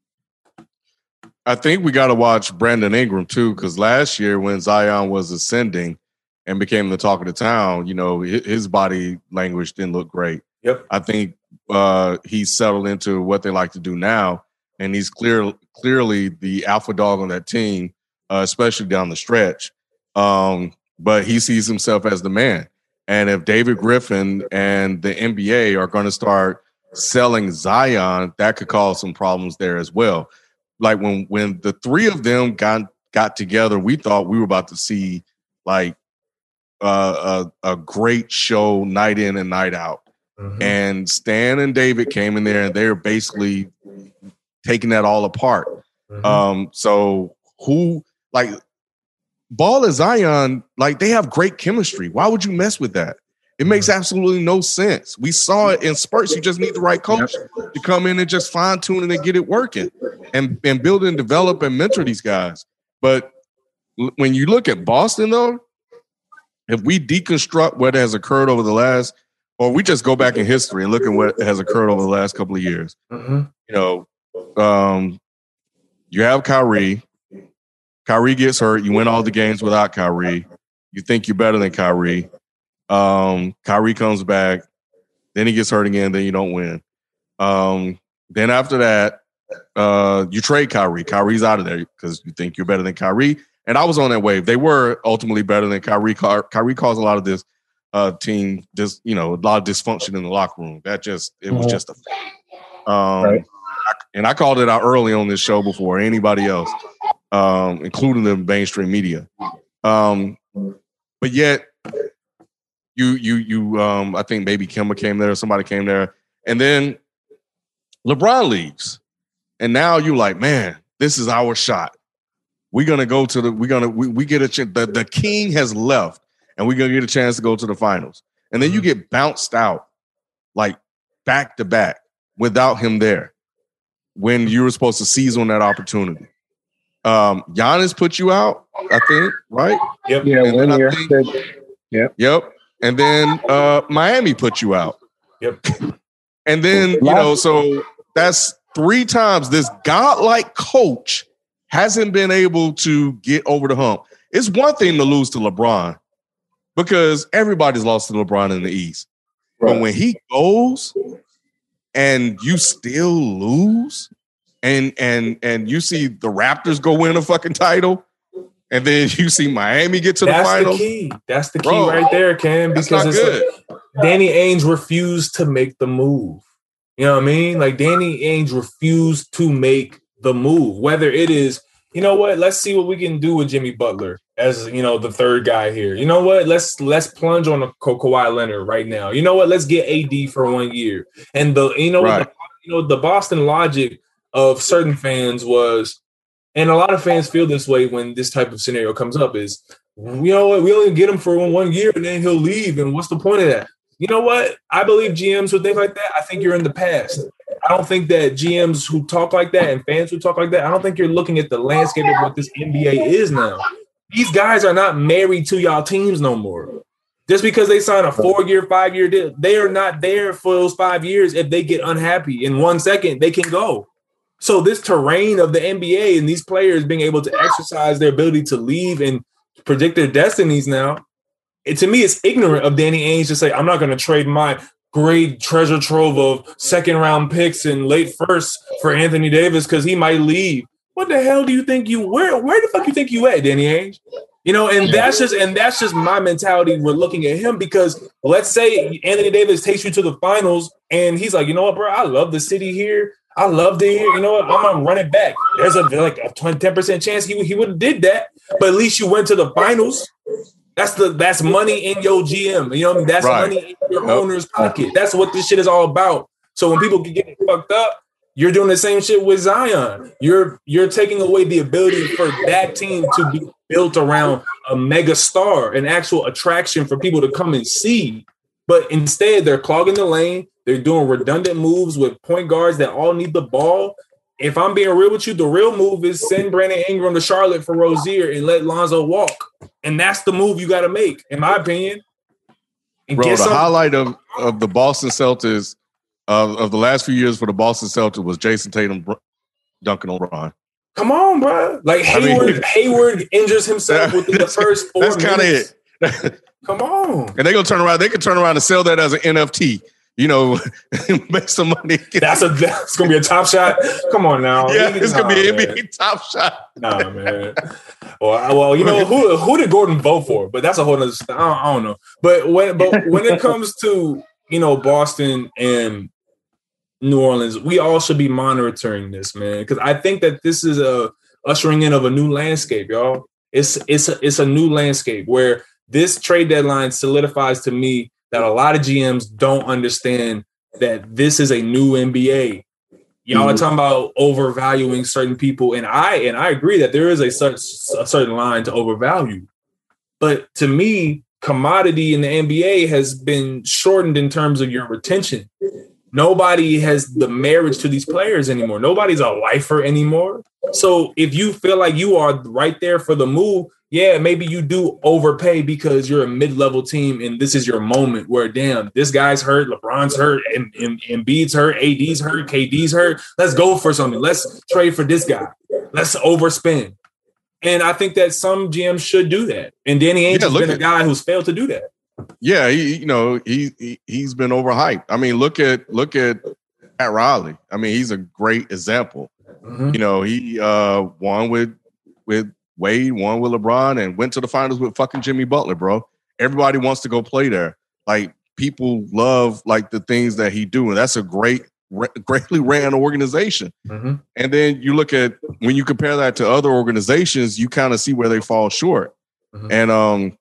I think we got to watch Brandon Ingram too, because last year when Zion was ascending and became the talk of the town, you know, his body language didn't look great. Yep. I think uh, he's settled into what they like to do now, and he's clear, clearly the alpha dog on that team, uh, especially down the stretch. Um, but he sees himself as the man. And if David Griffin and the N B A are going to start selling Zion, that could cause some problems there as well. Like when when the three of them got got together, we thought we were about to see like uh, a, a great show night in and night out. Mm-hmm. And Stan and David came in there and they were basically taking that all apart. Mm-hmm. Um, so who like Ball and Zion, like they have great chemistry. Why would you mess with that? It makes absolutely no sense. We saw it in spurts. You just need the right coach yep. to come in and just fine tune it and get it working and, and build and develop and mentor these guys. But when you look at Boston, though, if we deconstruct what has occurred over the last, or we just go back in history and look at what has occurred over the last couple of years, mm-hmm. you know, um, you have Kyrie. Kyrie gets hurt. You win all the games without Kyrie. You think you're better than Kyrie. Um, Kyrie comes back, then he gets hurt again, then you don't win. Um, then after that, uh, you trade Kyrie. Kyrie's out of there because you think you're better than Kyrie. And I was on that wave. They were ultimately better than Kyrie. Kyrie caused a lot of this uh, team, just you know, a lot of dysfunction in the locker room. That just it was just a fact. Um, right. And I called it out early on this show before anybody else, um, including the mainstream media. Um, but yet. You, you, you. Um, I think maybe Kemba came there, or somebody came there, and then LeBron leaves, and now you're like, man, this is our shot. We're gonna go to the. We're gonna. We, we get a chance. The, the king has left, and we're gonna get a chance to go to the finals. And then you get bounced out, like back to back, without him there, when you were supposed to seize on that opportunity. Um, Giannis put you out, I think, right? Yep. Yeah. And one year. Think, yep. Yep. And then uh, Miami put you out. Yep. And then, you know, so that's three times this godlike coach hasn't been able to get over the hump. It's one thing to lose to LeBron because everybody's lost to LeBron in the East. Right. But when he goes and you still lose and and and you see the Raptors go win a fucking title, and then you see Miami get to the That's finals. That's the key. That's the key Bro, right there, Cam. Because it's good. Like Danny Ainge refused to make the move. You know what I mean? Like Danny Ainge refused to make the move. Whether it is, you know what? Let's see what we can do with Jimmy Butler as you know the third guy here. You know what? Let's let's plunge on a Ka- Kawhi Leonard right now. You know what? Let's get A D for one year. And the you know right. what? The, you know the Boston logic of certain fans was. And a lot of fans feel this way when this type of scenario comes up is, you know what, we only get him for one year and then he'll leave. And what's the point of that? You know what? I believe G Ms would think like that. I think you're in the past. I don't think that G Ms who talk like that and fans who talk like that, I don't think you're looking at the landscape of what this N B A is now. These guys are not married to y'all teams no more. Just because they sign a four-year, five-year deal, they are not there for those five years. If they get unhappy in one second, they can go. So this terrain of the N B A and these players being able to exercise their ability to leave and predict their destinies now, it, to me, it's ignorant of Danny Ainge to say, I'm not going to trade my great treasure trove of second-round picks and late first for Anthony Davis because he might leave. What the hell do you think you – where Where the fuck you think you at, Danny Ainge? You know, and that's just and that's just my mentality. We're looking at him because let's say Anthony Davis takes you to the finals and he's like, you know what, bro, I love the city here. I love it here. You know what, I'm gonna run it back. There's a like a ten percent chance he he would have did that, but at least you went to the finals. That's the that's money in your G M. You know what I mean? That's right. Money in your nope. owner's pocket. That's what this shit is all about. So when people get fucked up, you're doing the same shit with Zion. You're you're taking away the ability for that team to be built around a mega star, an actual attraction for people to come and see. But instead, they're clogging the lane. They're doing redundant moves with point guards that all need the ball. If I'm being real with you, the real move is send Brandon Ingram to Charlotte for Rozier and let Lonzo walk. And that's the move you got to make, in my opinion. And Bro, the some- highlight of, of the Boston Celtics of, of the last few years for the Boston Celtics was Jason Tatum dunking on Ron. Come on, bro. Like Hayward, I mean, Hayward injures himself within the first four that's minutes. That's kind of it. Come on. And they're going to turn around. They can turn around and sell that as an N F T. You know, make some money. That's a that's gonna be a top shot. Come on now. Yeah, it's nah, gonna be an man. N B A top shot. Nah, man. Well, well, you know who who did Gordon vote for? But that's a whole other. I don't, I don't know. But when but when it comes to you know Boston and New Orleans, we all should be monitoring this, man, because I think that this is a ushering in of a new landscape, y'all. It's it's a, it's a new landscape where this trade deadline solidifies to me that a lot of G Ms don't understand that this is a new N B A. Y'all mm-hmm. are talking about overvaluing certain people, and I and I agree that there is a certain, a certain line to overvalue. But to me, commodity in the N B A has been shortened in terms of your retention. Nobody has the marriage to these players anymore. Nobody's a lifer anymore. So if you feel like you are right there for the move, yeah, maybe you do overpay because you're a mid-level team and this is your moment where, damn, this guy's hurt, LeBron's hurt, and Embiid's hurt, A D's hurt, K D's hurt. Let's go for something. Let's trade for this guy. Let's overspend. And I think that some G Ms should do that. And Danny Ainge yeah, has been at, a guy who's failed to do that. Yeah, he, you know, he, he he's been overhyped. I mean, look at look at Pat Riley. I mean, he's a great example. Mm-hmm. You know, he uh, won with with Wade, won with LeBron, and went to the finals with fucking Jimmy Butler, bro. Everybody wants to go play there. Like, people love like the things that he do, and that's a great, greatly ran organization. Mm-hmm. And then you look at when you compare that to other organizations, you kind of see where they fall short. Mm-hmm. And um.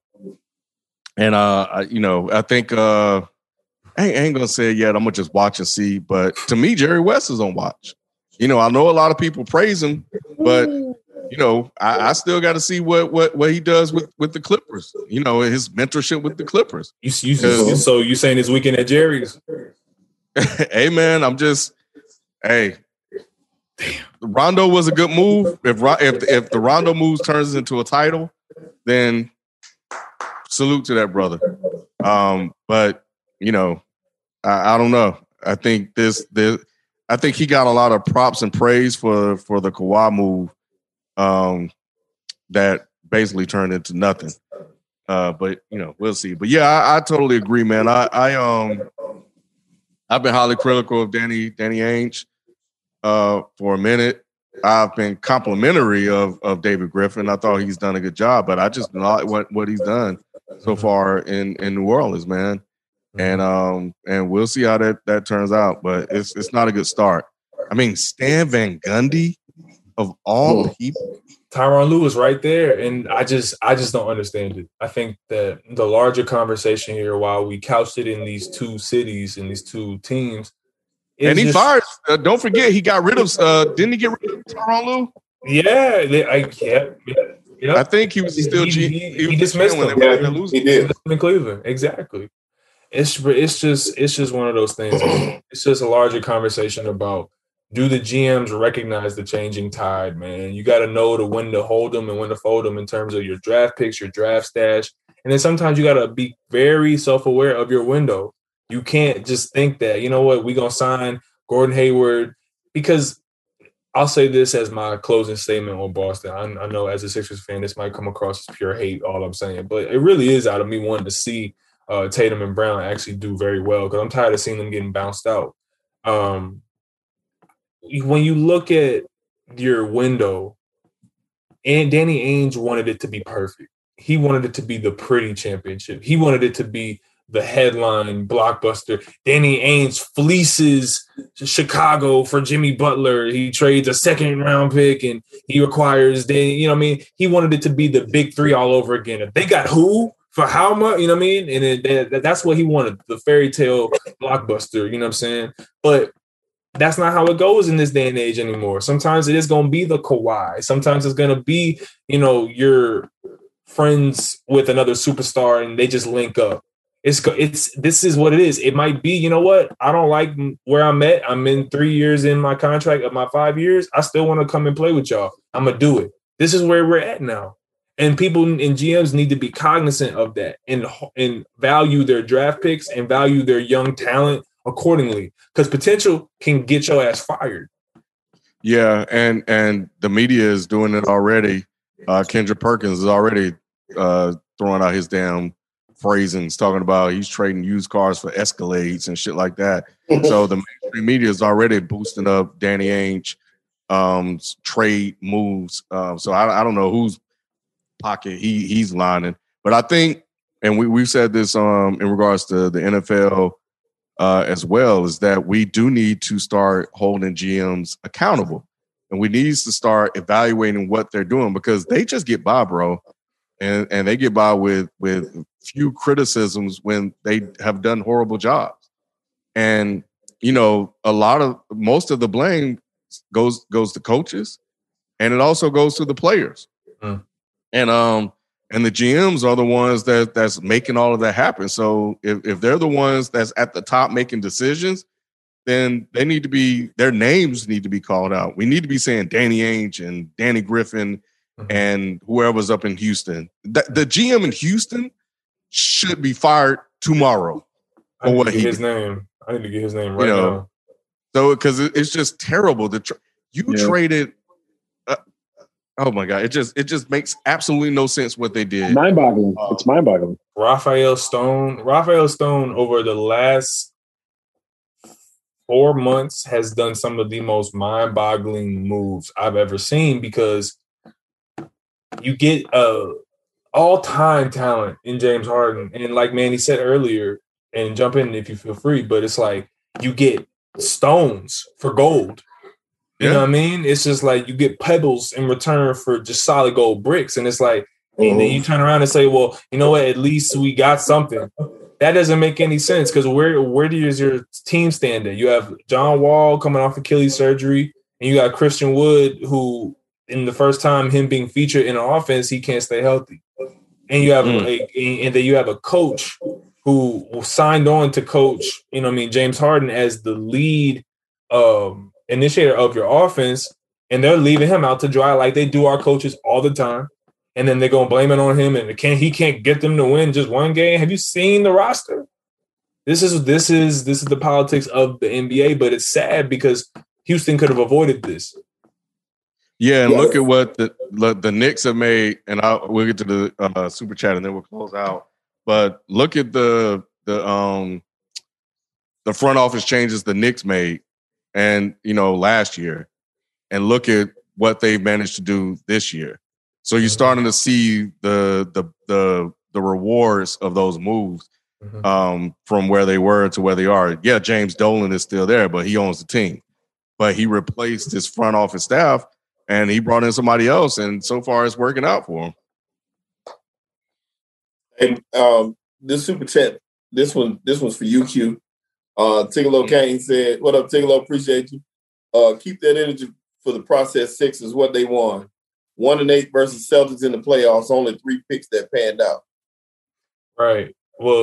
And, uh, you know, I think uh, I ain't, I ain't going to say it yet. I'm going to just watch and see. But to me, Jerry West is on watch. You know, I know a lot of people praise him, but, you know, I, I still got to see what, what what he does with, with the Clippers. You know, his mentorship with the Clippers. You, you, so you saying this weekend at Jerry's? Hey, man, I'm just, hey, damn. Rondo was a good move. If, if, if the Rondo moves turns into a title, then – salute to that brother. Um, but you know, I, I don't know. I think this, this, I think he got a lot of props and praise for for the Kawhi move. Um, that basically turned into nothing. Uh, but you know, we'll see. But yeah, I, I totally agree, man. I, I um, I've been highly critical of Danny Danny Ainge uh, for a minute. I've been complimentary of of David Griffin. I thought he's done a good job, but I just not what what he's done so far in, in New Orleans, man. And um and we'll see how that, that turns out. But it's it's not a good start. I mean, Stan Van Gundy of all oh. people. Tyronn Lue is right there. And I just I just don't understand it. I think that the larger conversation here, while we couched it in these two cities and these two teams. And he just, fired. Uh, don't forget, he got rid of. Uh, didn't he get rid of Tyronn Lue? Yeah, they, I yeah, yeah. I think he was still. He, G, he, he, he dismissed him. When they yeah, losing. He did in Cleveland, exactly. it's it's just it's just one of those things. It's just a larger conversation about, do the G Ms recognize the changing tide, man? You got to know to when to hold them and when to fold them in terms of your draft picks, your draft stash. And then sometimes you got to be very self-aware of your window. You can't just think that, you know what, we're going to sign Gordon Hayward, because I'll say this as my closing statement on Boston. I, I know as a Sixers fan, this might come across as pure hate, all I'm saying, but it really is out of me wanting to see uh, Tatum and Brown actually do very well, because I'm tired of seeing them getting bounced out. Um, when you look at your window, and Danny Ainge wanted it to be perfect. He wanted it to be the pretty championship. He wanted it to be the headline blockbuster. Danny Ainge fleeces Chicago for Jimmy Butler. He trades a second round pick and he requires Danny, you know what I mean? He wanted it to be the big three all over again. If they got who for how much, you know what I mean? And it, that, that's what he wanted, the fairy tale blockbuster, you know what I'm saying? But that's not how it goes in this day and age anymore. Sometimes it is going to be the Kawhi. Sometimes it's going to be, you know, your friends with another superstar and they just link up. It's it's this is what it is. It might be, you know what? I don't like where I'm at. I'm in three years in my contract of my five years. I still want to come and play with y'all. I'm going to do it. This is where we're at now. And people and G Ms need to be cognizant of that and, and value their draft picks and value their young talent accordingly, because potential can get your ass fired. Yeah, and and the media is doing it already. Uh, Kendrick Perkins is already uh, throwing out his damn phrasings, talking about he's trading used cars for Escalades and shit like that. So the mainstream media is already boosting up Danny Ainge um, trade moves. Um, so I, I don't know whose pocket he he's lining, but I think, and we we've said this um, in regards to the N F L. Uh, as well, is that we do need to start holding G Ms accountable, and we need to start evaluating what they're doing, because they just get by, bro, and and they get by with with few criticisms when they have done horrible jobs. And you know, a lot of most of the blame goes goes to coaches, and it also goes to the players. Mm. And um. And the G Ms are the ones that that's making all of that happen. So if, if they're the ones that's at the top making decisions, then they need to be, their names need to be called out. We need to be saying Danny Ainge and Danny Griffin mm-hmm. and whoever's up in Houston. The, the G M in Houston should be fired tomorrow. I need to get his did. name. I need to get his name right you know, now. So because it, it's just terrible. The tra- you yeah. traded. Oh my God! It just it just makes absolutely no sense what they did. Mind-boggling. Um, it's mind-boggling. Rafael Stone. Rafael Stone over the last four months has done some of the most mind-boggling moves I've ever seen, because you get a all-time talent in James Harden, and like Manny said earlier, and jump in if you feel free, but it's like you get stones for gold. You yeah. know what I mean? It's just like you get pebbles in return for just solid gold bricks. And it's like, mm-hmm. and then you turn around and say, well, you know what? At least we got something. That doesn't make any sense, because where where does your team stand at? You have John Wall coming off Achilles surgery, and you got Christian Wood, who in the first time him being featured in an offense, he can't stay healthy. And you have mm. a, and then you have a coach who signed on to coach, you know what I mean, James Harden as the lead um initiator of your offense, and they're leaving him out to dry like they do our coaches all the time. And then they're gonna blame it on him, and can't he can't get them to win just one game. Have you seen the roster? This is this is this is the politics of the N B A, but it's sad because Houston could have avoided this. Yeah, and yes. look at what the look, the Knicks have made, and I'll, we'll get to the uh, super chat and then we'll close out. But look at the the um the front office changes the Knicks made. And, you know, last year, and look at what they've managed to do this year. So you're starting to see the the the the rewards of those moves mm-hmm. um, from where they were to where they are. Yeah, James Dolan is still there, but he owns the team. But he replaced his front office staff, and he brought in somebody else, and so far it's working out for him. And um, this super chat, this one, this one's for you, Q. Uh, Tigolo Kane said, "What up, Tigolo? Appreciate you. Uh, keep that energy for the process. Six is what they won. One and eight versus Celtics in the playoffs. Only three picks that panned out." Right. Well,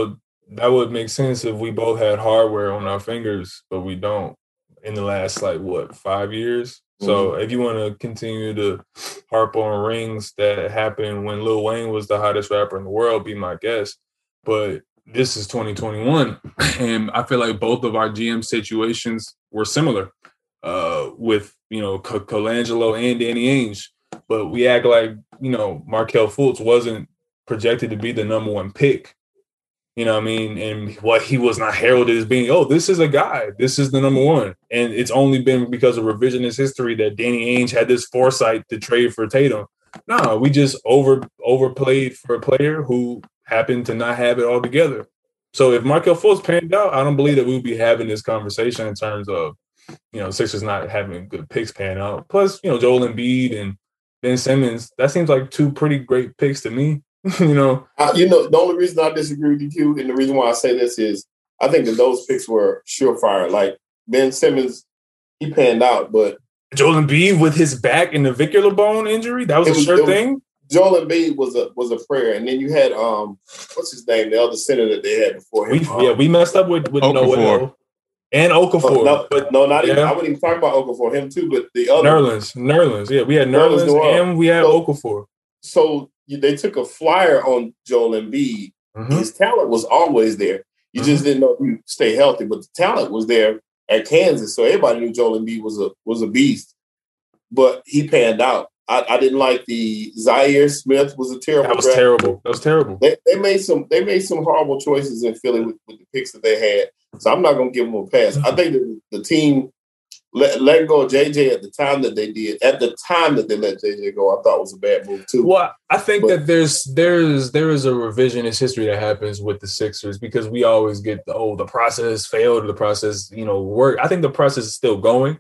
that would make sense if we both had hardware on our fingers, but we don't in the last, like, what, five years? Mm-hmm. So if you want to continue to harp on rings that happened when Lil Wayne was the hottest rapper in the world, be my guest. But this is twenty twenty-one, and I feel like both of our G M situations were similar uh, with, you know, C- Colangelo and Danny Ainge. But we act like, you know, Markelle Fultz wasn't projected to be the number one pick. You know what I mean? And what he was not heralded as being, oh, this is a guy. This is the number one. And it's only been because of revisionist history that Danny Ainge had this foresight to trade for Tatum. No, we just over overplayed for a player who happened to not have it all together. So if Markelle Fultz panned out, I don't believe that we would be having this conversation in terms of, you know, Sixers not having good picks pan out. Plus, you know, Joel Embiid and Ben Simmons, that seems like two pretty great picks to me. you know, uh, you know, the only reason I disagree with you, and the reason why I say this is, I think that those picks were surefire. Like Ben Simmons, he panned out, but Joel Embiid with his back and the Vicular bone injury, that was, was a sure was, thing. Joel Embiid was a was a prayer, and then you had um, what's his name, the other center that they had before him. We, um, yeah, we messed up with with Noel and Okafor. Oh, no, but no, not yeah. even. I wouldn't even talk about Okafor, him too, but the other Nerlens, Nerlens, yeah, we had Nerlens, Nerlens and we had so, Okafor. So they took a flyer on Joel Embiid. Mm-hmm. His talent was always there. You mm-hmm. just didn't know if you stay healthy, but the talent was there at Kansas. So everybody knew Joel Embiid was a was a beast. But he panned out. I, I didn't like the Zaire Smith was a terrible. That was draft. terrible. That was terrible. They, they made some they made some horrible choices in Philly with, with the picks that they had. So I'm not going to give them a pass. I think that the team let, letting go of J J at the time that they did, at the time that they let J J go, I thought was a bad move too. Well, I think but, that there's there's there is a revisionist history that happens with the Sixers because we always get the oh the process failed, the process you know work. I think the process is still going,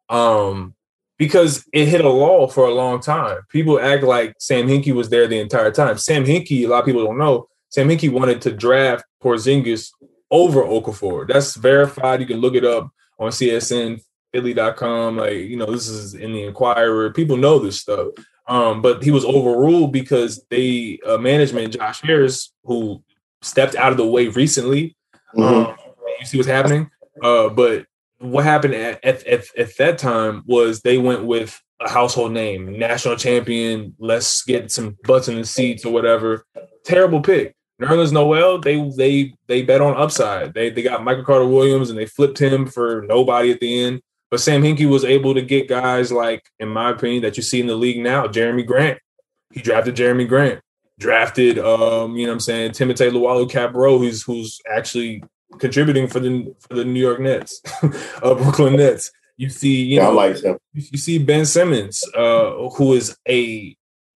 um, because it hit a lull for a long time. People act like Sam Hinkie was there the entire time. Sam Hinkie, a lot of people don't know, Sam Hinkie wanted to draft Porzingis over Okafor. That's verified. You can look it up on C S N Philly dot com. Like, you know, this is in the Inquirer. People know this stuff. Um, but he was overruled because they uh, management, Josh Harris, who stepped out of the way recently. Mm-hmm. Um, you see what's happening. Uh, but what happened at, at, at, at that time was they went with a household name, national champion. Let's get some butts in the seats or whatever. Terrible pick. Nerlens Noel, they they they bet on upside. They they got Michael Carter Williams and they flipped him for nobody at the end. But Sam Hinkie was able to get guys like, in my opinion, that you see in the league now, Jeremy Grant. He drafted Jeremy Grant. Drafted, um, you know what I'm saying, Timothé Luwawu-Cabarrot, who's who's actually contributing for the for the New York Nets, uh, Brooklyn Nets. You see, you yeah, know, I like him. You see Ben Simmons, uh, who is a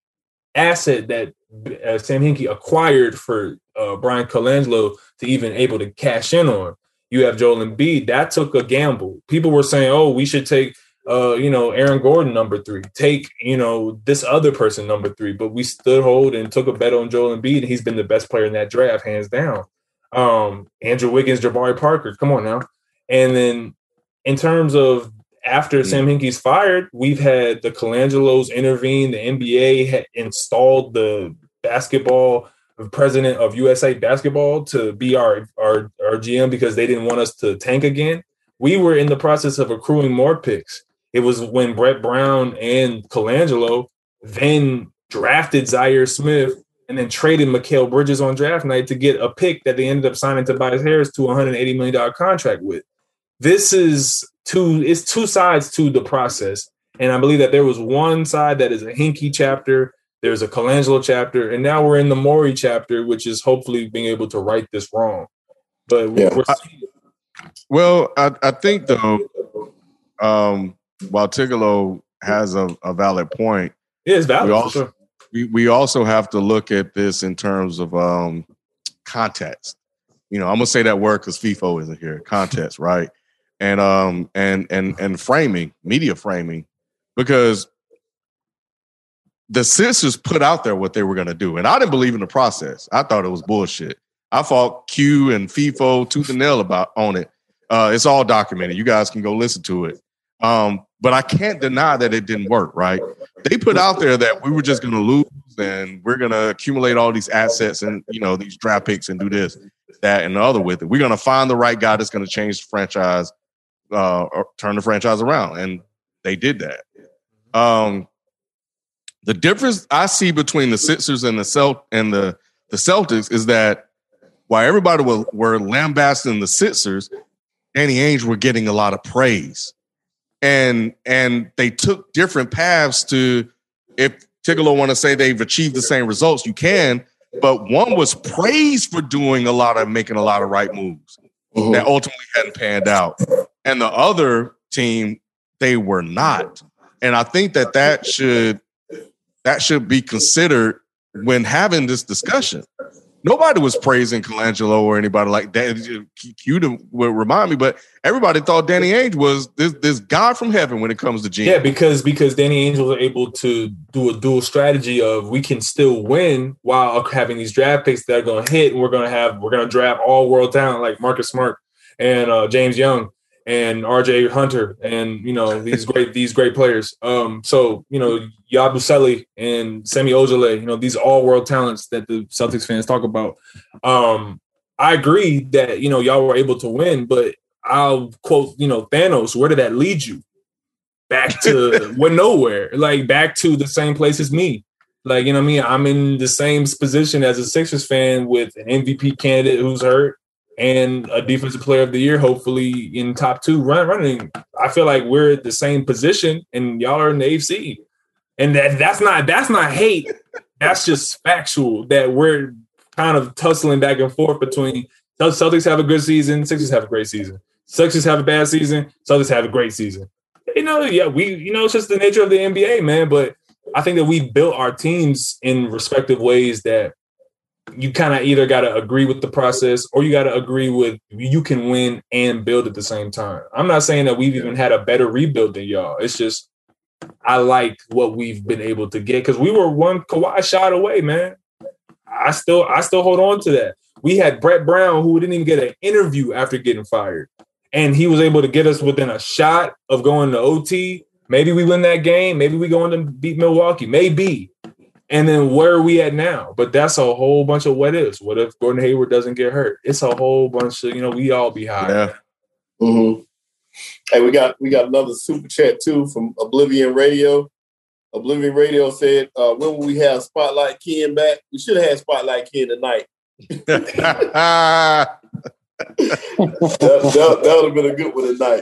asset that uh, Sam Hinkie acquired for uh, Brian Colangelo to even able to cash in on. You have Joel Embiid. That took a gamble. People were saying, oh, we should take, uh, you know, Aaron Gordon number three. Take, you know, this other person number three. But we stood hold and took a bet on Joel Embiid, and he's been the best player in that draft, hands down. Um, Andrew Wiggins, Jabari Parker. Come on now. And then in terms of after mm-hmm. Sam Hinkie's fired, we've had the Colangelos intervene. The N B A had installed the basketball president of U S A Basketball to be our, our, our G M because they didn't want us to tank again. We were in the process of accruing more picks. It was when Brett Brown and Colangelo then drafted Zaire Smith and then traded Mikal Bridges on draft night to get a pick that they ended up signing Tobias Harris to a one hundred eighty million dollars contract with. This is two, it's two sides to the process. And I believe that there was one side that is a Hinkie chapter, there's a Colangelo chapter, and now we're in the Morey chapter, which is hopefully being able to right this wrong. But yeah. we're I, well, I, I think though, um, while Tigolo has a, a valid point, yeah, it's valid. We also, for sure. we, we also have to look at this in terms of um, context. You know, I'm gonna say that word because FIFO isn't here. Context, right? And um and and and framing, media framing, because the Sixers put out there what they were going to do. And I didn't believe in the process. I thought it was bullshit. I fought Q and FIFO tooth and nail about on it. Uh, it's all documented. You guys can go listen to it. Um, but I can't deny that it didn't work, right? They put out there that we were just going to lose and we're going to accumulate all these assets and, you know, these draft picks and do this. that and the other with it. We're going to find the right guy that's going to change the franchise, uh, or turn the franchise around. And they did that. Um, the difference I see between the Sixers and the Celt and the, the Celtics is that while everybody were, were lambasting the Sixers, Danny Ainge were getting a lot of praise. And and they took different paths to, if Tigolo want to say they've achieved the same results, you can, but one was praised for doing a lot of, making a lot of right moves mm-hmm. that ultimately hadn't panned out. And the other team, they were not. And I think that that should, that should be considered when having this discussion. Nobody was praising Colangelo or anybody like that. Q would remind me, but everybody thought Danny Ainge was this this guy from heaven when it comes to G M. Yeah, because because Danny Ainge was able to do a dual strategy of we can still win while having these draft picks that are going to hit, and we're going to have we're going to draft all world talent like Marcus Smart and uh, James Young and R J Hunter and you know these great these great players. Um, so you know. Yabusele and Semi Ojeleye, you know, these all world talents that the Celtics fans talk about. Um, I agree that, you know, y'all were able to win, but I'll quote, you know, Thanos, where did that lead you? Back to we're nowhere, like back to the same place as me. Like, you know what I mean? I'm in the same position as a Sixers fan with an M V P candidate who's hurt and a defensive player of the year, hopefully in top two run running. I feel like we're at the same position and y'all are in the eighth seed. And that that's not that's not hate. That's just factual that we're kind of tussling back and forth between Celtics have a good season, Sixers have a great season. Sixers have a bad season, Celtics have a great season. You know, yeah, we you know, it's just the nature of the N B A, man. But I think that we built our teams in respective ways that you kind of either got to agree with the process or you got to agree with you can win and build at the same time. I'm not saying that we've even had a better rebuild than y'all. It's just I like what we've been able to get because we were one Kawhi shot away, man. I still, I still hold on to that. We had Brett Brown, who didn't even get an interview after getting fired, and he was able to get us within a shot of going to O T. Maybe we win that game. Maybe we go in and beat Milwaukee. Maybe. And then where are we at now? But that's a whole bunch of what ifs. What if Gordon Hayward doesn't get hurt? It's a whole bunch of, you know, we all be high. Yeah. Mm-hmm. Hey, we got we got another super chat too from Oblivion Radio. Oblivion Radio said, uh, "When will we have Spotlight Ken back? We should have had Spotlight Ken tonight." that, that, that would have been a good one tonight.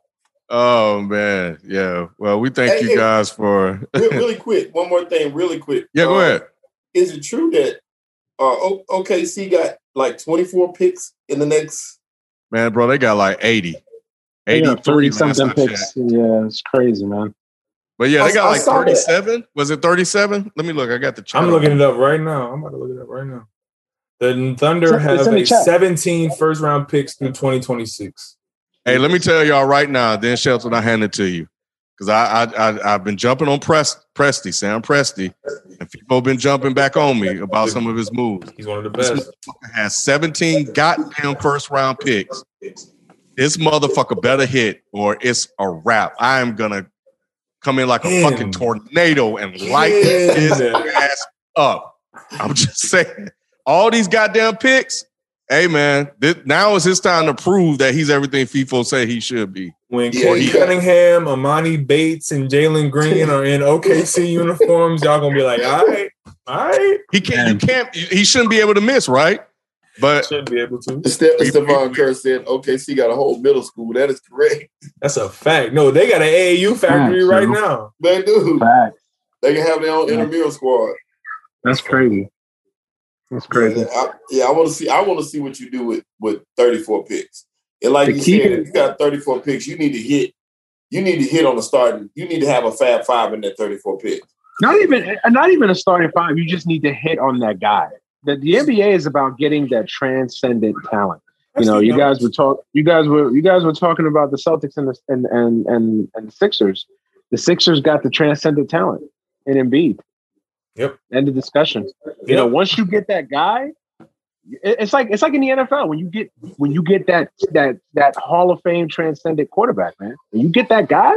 Oh man, yeah. Well, we thank hey, you hey, guys for really, really quick. One more thing, really quick. Yeah, go uh, ahead. Is it true that uh, o- O K C got like twenty-four picks in the next? Man, bro, they got like eighty. eighty-three something picks. Yeah, it's crazy, man. But yeah, they got I, like I thirty-seven. That. Was it thirty-seven? Let me look. I got the chart. I'm looking it up right now. I'm about to look it up right now. The Thunder it's have a seventeen first round picks through twenty twenty-six. Hey, let me tell y'all right now, then Shelton, I hand it to you. Because I, I, I, I've been jumping on Prest, Presti, Sam Presti, and people have been jumping back on me about some of his moves. He's one of the best. This motherfucker has seventeen goddamn first round picks. This motherfucker better hit or it's a wrap. I am going to come in like a Damn. fucking tornado and light Yeah. his ass up. I'm just saying. All these goddamn picks, hey, man, this, now is his time to prove that he's everything FIFO say he should be. When Yeah, Corey he- Cunningham, Amani Bates, and Jalen Green are in O K C uniforms, y'all going to be like, all right, all right. He can't, you can't, he shouldn't be able to miss, right? But Should be able to. Ste- Stephon Kerr said O K C got a whole middle school. That is correct. That's a fact. No, they got an A A U factory Facts, right yo. now. They do. Facts. They can have their own intramural squad. That's crazy. That's crazy. Yeah, I, yeah, I want to see. I want to see what you do with, with thirty-four picks. And like The you key said, is- if you got thirty-four picks, you need to hit. You need to hit on the starting. You need to have a Fab Five in that thirty-four picks. Not even, not even a starting five. You just need to hit on that guy. The, the N B A is about getting that transcendent talent. You know, you guys were talk. You guys were you guys were talking about the Celtics and the and and and, and the Sixers. The Sixers got the transcendent talent in Embiid. Yep. End of discussion. You know, once you get that guy, it- it's like it's like in the N F L when you get when you get that that that Hall of Fame transcendent quarterback, man. When you get that guy,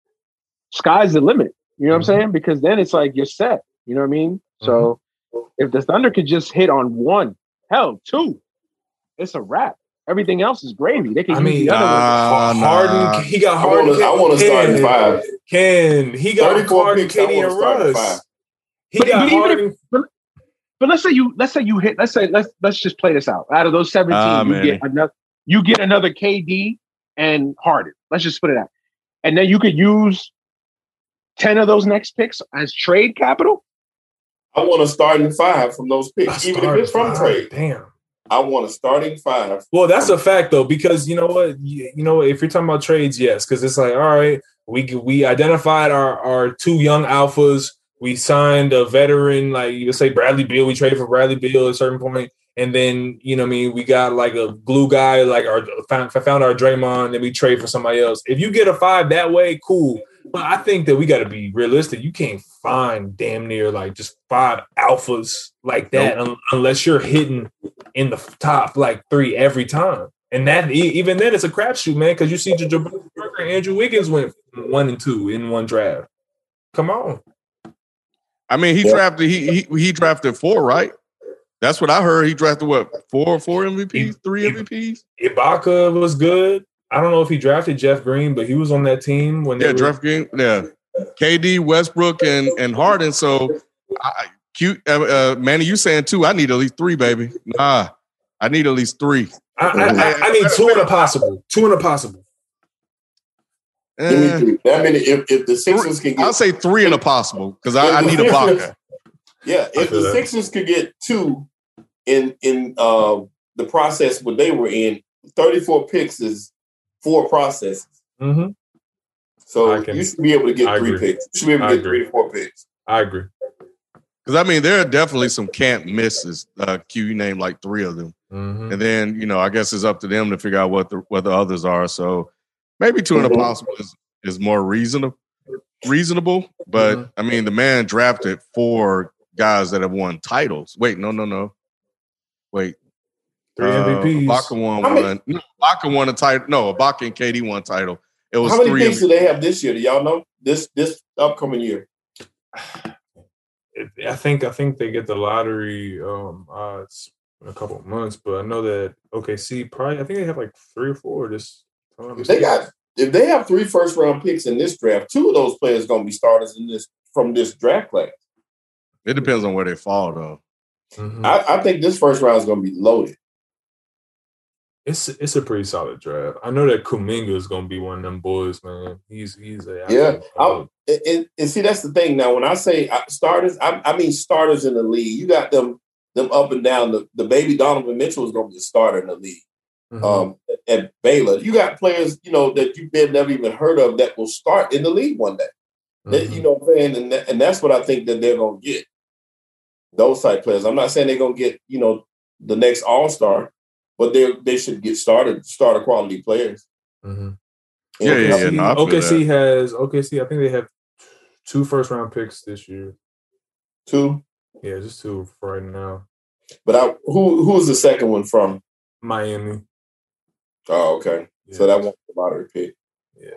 sky's the limit. You know what I'm saying? Because then it's like you're set. You know what I mean? So if the Thunder could just hit on one, hell, two, it's a wrap. Everything else is gravy. They can I use mean, the other uh, ones. Harden. nah. He got I Harden. wanna- I wanna start in five. Ken, he got thirty-four Harden, picks, I K D, wanna and start in five. Russ. He But, got but even Harden. if, but, but let's say you let's say you hit let's say let's let's just play this out. Out of those seventeen, Ah, you man. get another you get another K D and Harden. Let's just put it out, and then you could use ten of those next picks as trade capital. I want to start in five from those picks, A even if it's from starting trade. five, Damn. I want a starting five. Well, that's a fact though, because you know what, you, you know, if you're talking about trades, yes, because it's like, all right, we we identified our our two young alphas. We signed a veteran, like you would say Bradley Beal. We traded for Bradley Beal at a certain point, and then you know, what I mean, we got like a glue guy, like our found, found our Draymond, and we trade for somebody else. If you get a five that way, cool. But I think that we got to be realistic. You can't find damn near like just five alphas like that nope. un- unless you're hitting in the top like three every time. And that even then, it's a crapshoot, man, because you see Jabril Parker and Andrew Wiggins went one and two in one draft. Come on. I mean, he yeah. drafted he, he he drafted four, right? That's what I heard. He drafted what four four M V Ps, he, three M V Ps. Ibaka was good. I don't know if he drafted Jeff Green, but he was on that team when yeah, they were- Jeff Green, yeah, K D, Westbrook, and and Harden. So, I, cute, uh, uh, Manny, you saying two? I need at least three, baby. Nah, I need at least three. I, I, I, I need two and a possible. Two and a possible. Uh, Give me three. I mean, if, if the Sixers can get, I'll say three and a possible because I, I need a blocker. Yeah, if the Sixers could get two in in uh, the process what they were in, thirty-four picks is four processes. Mm-hmm. So can, you should be able to get I three agree. picks. You should be able to I get agree. three or four picks. I agree. Because I mean, there are definitely some can't misses. Uh, Q, you named like three of them, mm-hmm. and then you know, I guess it's up to them to figure out what the what the others are. So maybe two mm-hmm. and a possible is, is more reasonable. Reasonable, but mm-hmm. I mean, the man drafted four guys that have won titles. Wait, no, no, no. Wait, three uh, M V Ps. Ibaka won How one. Many, no, Ibaka won a title. No, Ibaka and K D won a title. It was how many three picks do they have this year? Do y'all know this this upcoming year? It, I think I think they get the lottery um, odds in a couple of months, but I know that O K C probably. I think they have like three or four. This if they got if they have three first round picks in this draft, two of those players going to be starters in this from this draft class. It depends on where they fall, though. Mm-hmm. I, I think this first round is going to be loaded. It's it's a pretty solid draft. I know that Kuminga is going to be one of them boys, man. He's he's a yeah. And, and see, that's the thing. Now, when I say starters, I, I mean starters in the league. You got them them up and down. The, the baby Donovan Mitchell is going to be a starter in the league. Mm-hmm. Um, at, at Baylor, you got players, you know, that you've never even heard of that will start in the league one day. Mm-hmm. That, you know what I'm saying? And, that, and that's what I think that they're going to get. Those type players. I'm not saying they're going to get, you know, the next all-star, but they they should get started, starter quality players. Mm-hmm. Yeah, yeah, yeah. No, O K C has O K C. I think they have two first round picks this year. Two. Yeah, just two for right now. But I, who who's the second one from? Miami. Oh, okay. Yeah. So that won't be a lottery pick. Yeah.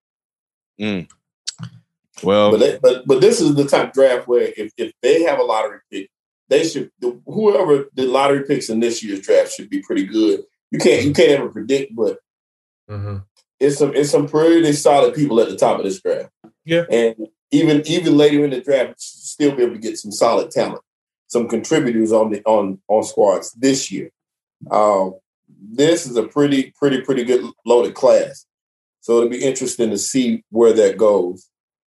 Mm. Well, but, they, but but this is the type of draft where if, if they have a lottery pick, they should whoever the lottery picks in this year's draft should be pretty good. You can't you can't ever predict, but mm-hmm. it's some it's some pretty solid people at the top of this draft. Yeah, and even even later in the draft, still be able to get some solid talent, some contributors on the on on squads this year. Um, this is a pretty pretty pretty good loaded class, so it'll be interesting to see where that goes.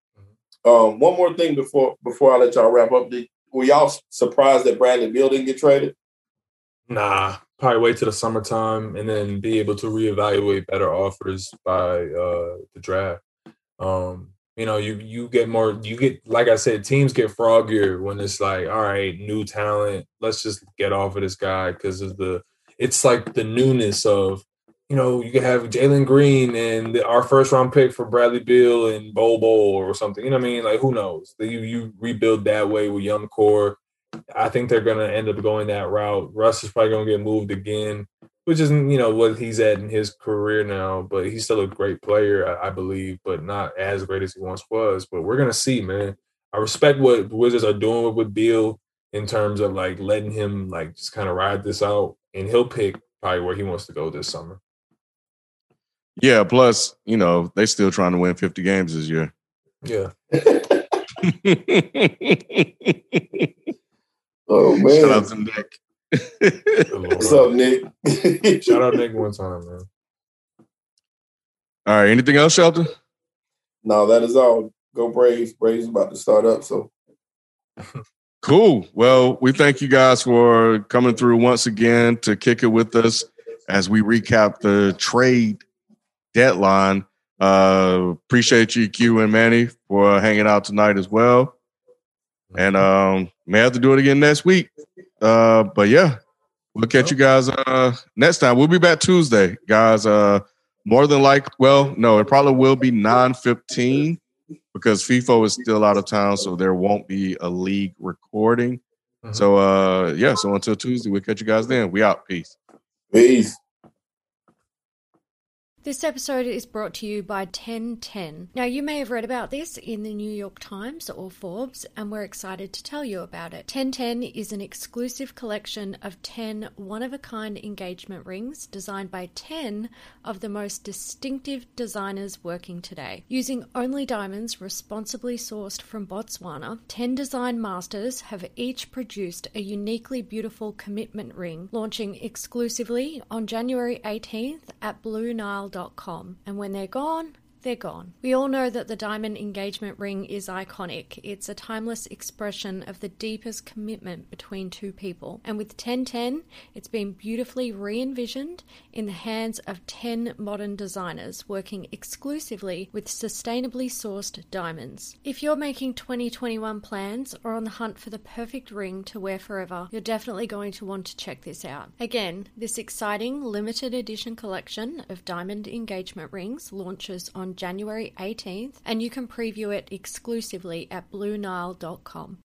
Um, one more thing before before I let y'all wrap up. Did, were y'all surprised that Bradley Beal didn't get traded? Nah, probably wait till the summertime and then be able to reevaluate better offers by uh, the draft. Um, you know, you you get more. You get like I said, teams get froggier when it's like, all right, new talent. Let's just get off of this guy because of the. It's like the newness of. You know, you could have Jalen Green and the, our first round pick for Bradley Beal and Bol Bol or something. You know what I mean? Like, who knows? You you rebuild that way with young core. I think they're going to end up going that route. Russ is probably going to get moved again, which isn't, you know, what he's at in his career now. But he's still a great player, I, I believe, but not as great as he once was. But we're going to see, man. I respect what the Wizards are doing with, with Beal in terms of, like, letting him, like, just kind of ride this out. And he'll pick probably where he wants to go this summer. Yeah, plus, you know, they still trying to win fifty games this year. Yeah. Oh, man. Shout out to Nick. What's up, Nick? Shout out Nick one time, man. All right, anything else, Shelton? No, that is all. Go Braves. Braves about to start up, so. Cool. Well, we thank you guys for coming through once again to kick it with us as we recap the trade deadline. Uh, appreciate you, Q and Manny, for hanging out tonight as well. And um, may have to do it again next week. Uh, but yeah, we'll catch you guys uh, next time. We'll be back Tuesday, guys. Uh, more than like, well, no, it probably will be nine fifteen because FIFO is still out of town, so there won't be a league recording. Mm-hmm. So uh, yeah, so until Tuesday, we'll catch you guys then. We out. Peace. Peace. This episode is brought to you by ten ten. Now, you may have read about this in the New York Times or Forbes, and we're excited to tell you about it. ten ten is an exclusive collection of ten one-of-a-kind engagement rings designed by ten of the most distinctive designers working today. Using only diamonds responsibly sourced from Botswana, ten design masters have each produced a uniquely beautiful commitment ring, launching exclusively on January eighteenth at Blue Nile dot com. And when they're gone, they're gone. We all know that the diamond engagement ring is iconic. It's a timeless expression of the deepest commitment between two people. And with ten ten, it's been beautifully re-envisioned in the hands of ten modern designers working exclusively with sustainably sourced diamonds. If you're making twenty twenty-one plans or on the hunt for the perfect ring to wear forever, you're definitely going to want to check this out. Again, this exciting limited edition collection of diamond engagement rings launches on January eighteenth, and you can preview it exclusively at Blue Nile dot com.